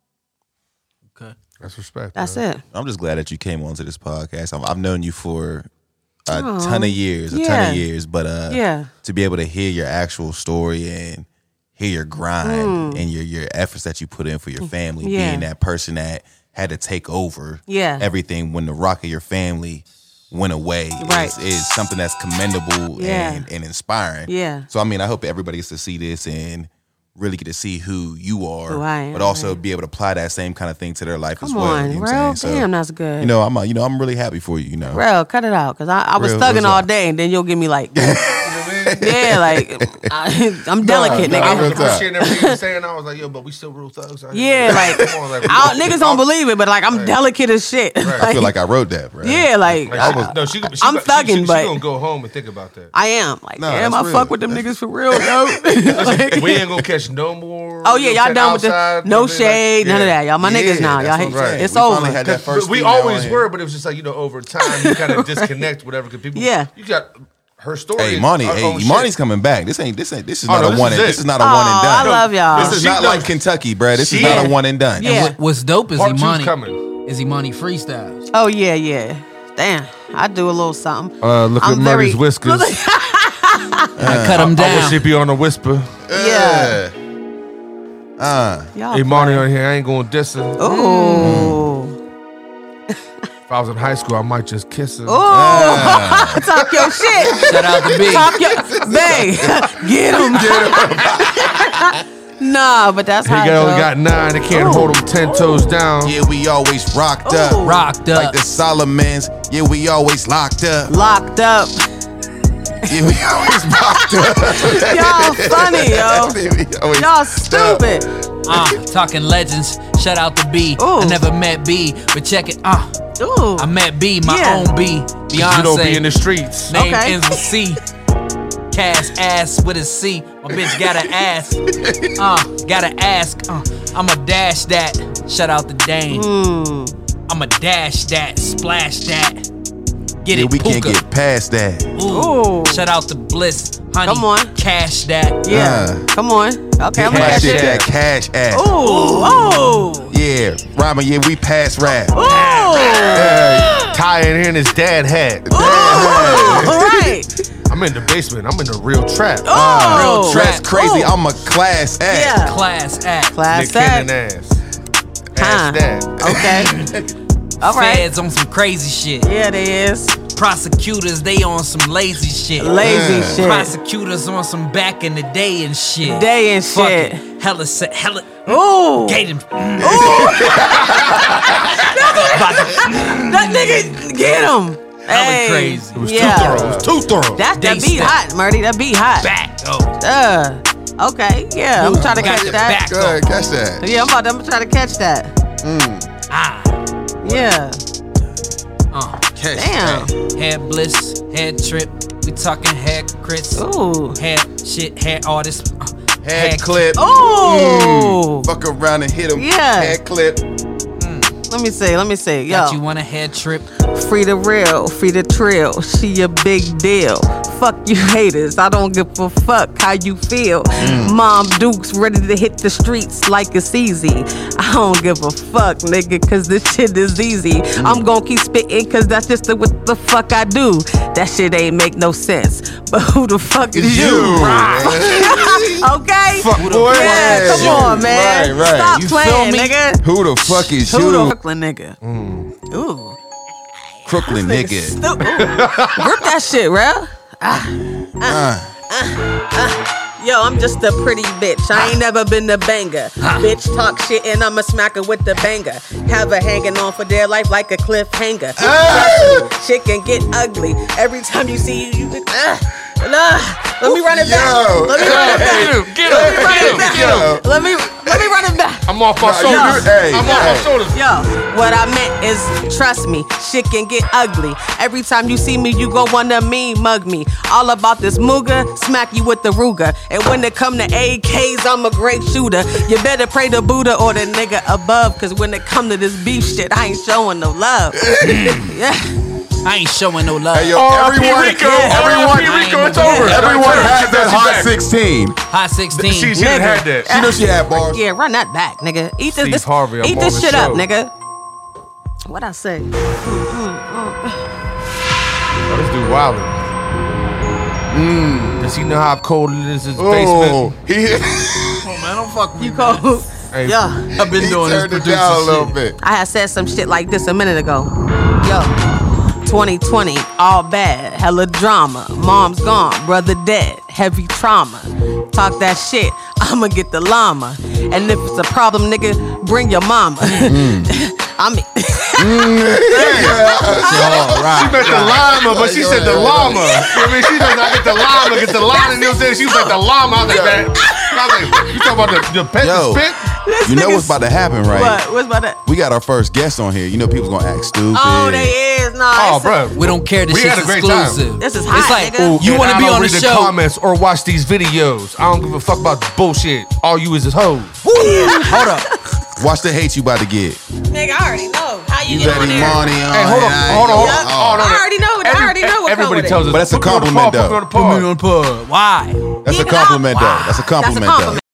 Okay. that's respect. That's man. it. I'm just glad that you came onto this podcast. I've, I've known you for a ton of years, a ton yeah. of years, but uh, Yeah. to be able to hear your actual story and hear your grind and your your efforts that you put in for your family, Mm. Yeah. being that person that had to take over Yeah. everything when the rock of your family went away Right. is, is something that's commendable Yeah. and, and inspiring. Yeah. So I mean, I hope everybody gets to see this and really get to see who you are, Who I am, but also right. be able to apply that same kind of thing to their life as Come well. on, you know what real. I'm saying? So, Damn, that's good. You know, I'm uh, you know I'm really happy for you. You know, Real, cut it out, cause I, I was Real, thugging what's all up? day, and then you'll give me like, yeah, like I, I'm delicate, no, I nigga. was Real talk. appreciating everything you were saying. I was like, yo, but we still real thugs. out here. Yeah, like, Come on, like we I, don't- niggas don't believe it, but like I'm delicate as shit. I feel like I wrote that, bro. yeah, like Like, I, she, no, she, she, I'm she, thugging, she, she, but- she gonna go home and think about that. I am. Like, No, damn, that's I real. fuck with them niggas for real, yo. Like- We ain't gonna catch no more. oh yeah, you know y'all done with the outside, no you know what I mean? shade, Like, none of yeah. that, y'all. My Yeah, niggas now, that's y'all. what I'm hate- saying. It's We over. finally had that first we female always in. were, but it was just like, you know, over time you kind of disconnect whatever because people. Yeah. You got her story. Hey, is Monty, her hey, own shit. Monty's coming back. This ain't this ain't this is Oh, not no, a this one. is And, it. this is not a Oh, one and done. I love y'all. This is She not knows- like Kentucky, bro. This is She- not a one and done. Yeah. What, what's dope is Part two's Imani. coming. Is Imani freestyles. Oh yeah, yeah. Damn, I do a little something. Uh, look I'm at Murray's very- whiskers. I cut them I wish down. she'd be on a whisper. Yeah, Uh, y'all. Hey, Monty on here, I ain't gonna diss her. Ooh, If I was in high school, I might just kiss her. ooh, talk your shit. Shout out to B. Talk your, babe, get him. Nah, but that's He how. got, only it go. got nine. They can't Ooh. hold him ten toes down. yeah, we always rocked Ooh. up. Rocked Like up. the Solomons. Yeah, we always locked up. Locked up. Yeah, we always rocked up. Y'all funny, yo. Yeah, we always Y'all rocked up. stupid. Uh, talking legends. Shout out to B. Ooh. I never met B, but check it. Uh, Ooh. I met B, my Yeah. own B. Beyonce. You don't be in the streets. Name Okay. ends with C. Cash ass with a C. My bitch got an ass. Uh, gotta ask. Uh, I'ma dash that. Shout out to Dane. Mm. I'ma dash that. Splash that. Get Yeah, it, we can't Puka. get past that. Ooh. Ooh. Shout out to Bliss. Honey. Come on. Cash that. Yeah. Uh. Come on. Okay, I'm gonna That catch shit, it. that cash ass. Ooh. Ooh. Yeah, Rama, yeah, we pass rap. Ooh. Ty in here in his dad hat. Ooh. All right. I'm in the basement. I'm in the real trap. Oh. Real That's trap. crazy. Ooh. I'm a class act. Yeah. Class act. Class Nick Cannon act. ass. Huh. Ass that. Okay. All right. Feds on some crazy shit. Yeah, they is. Prosecutors, they on some lazy shit. Lazy Yeah. shit. Prosecutors on some back in the day and shit. Day and Fuck shit. it. Hella set, hella. Ooh. Gate him. That nigga, get him. Hey. crazy. It was yeah. too thorough. It was too thorough. That, that They beat step. hot, Murdy. That beat hot. Back. Oh. Uh, okay, yeah. I'm trying to Got catch the that. back. Go ahead, catch that. Yeah, I'm about to I'm trying to catch that. Ah. Yeah. Uh. Catch Damn. that. Head bliss. Head trip. We talking head Chris. Ooh. Head shit. Head artist. Uh, Head, Head clip. Oh, Fuck around and hit him. Yeah. Head clip. let me see, let me see. Got Yo, you on a head trip. free the real, free the trill. She a big deal. Fuck you haters, I don't give a fuck how you feel. Mom Duke's ready to hit the streets like it's easy. I don't give a fuck, nigga, cause this shit is easy. I'm gon' keep spitting cause that's just the, what the fuck I do. That shit ain't make no sense. But who the fuck is you? Okay? Fuck boy. Yeah, come You. on, man. Right, right. Stop You playing, feel me? nigga. Who the fuck is Who the you? Brooklyn nigga? Ooh. Crooklyn nigga. Stu- ooh. Grip that shit, bro. Yo, I'm just a pretty bitch. I ain't never been a banger. Bitch talk shit and I'ma smack her with the banger. Have her hanging on for dear life like a cliffhanger. Shit can get ugly. Every time you see you, you uh, nah. Let me run it back. Yo, Let me run it back. Get Let me him, run get it him, back. get him. Let me let me run it back. I'm off my Nah, shoulders. you- hey, I'm off hey. my shoulders. Yo, what I meant is, trust me, shit can get ugly. Every time you see me, you go wanna me, mug me. All about this Muga, smack you with the Ruger. And when it come to A Ks, I'm a great shooter. You better pray to Buddha or the nigga above, cause when it come to this beef shit, I ain't showing no love. Yeah. I ain't showing no love. Hey, yo, R I P everyone, Rico, everyone, R I P Rico, it's over. everyone has that hot Back. sixteen. Hot sixteen. She, she done had that. She know she had bars. Yeah, run that back, nigga. Eat this, Steve this Harvey, I'm eat on this the shit up, show. nigga. What I say? Oh, this dude wildin'. Does he know how cold it is in his Oh, basement? he, man, don't fuck with You cold? Hey, Yeah. I've been he doing this turned it producer down a little shit. bit. I had said some shit like this a minute ago. Yo, twenty twenty, all bad, hella drama. Mom's gone, brother dead, heavy trauma. Talk that shit, I'ma get the llama. And if it's a problem, nigga, bring your mama. I mean, She meant the llama, but she said the llama. I mean, she does not get the llama, get the llama, and you know what I'm saying? She was like the llama. I was like, man. I was like, you talking about the, the pet, Yo. the spit? You know what's about to happen, right? what? What's about that? We got our first guest on here. You know, people's gonna act stupid. Oh, they is. Nah, Oh, it's- bro. We don't care. This We shit's had a great time. exclusive. This is It's hot, like, nigga. you And want to I be don't on the read show. comments or watch these videos. I don't give a fuck about the bullshit. All you is is hoes. Hold up. Watch the hate you about to get. Nigga, I already know. How you, You get on letting there? money on. Hey, hold on, it. hold on, hold Yeah. on. hold on. I already know. I already know what come Everybody with it. tells us. But that's a put me on the compliment, pod, Put me though. on the Put me pod. on the pod. Why? That's a Even compliment, I- though. That's a compliment, That's a compliment.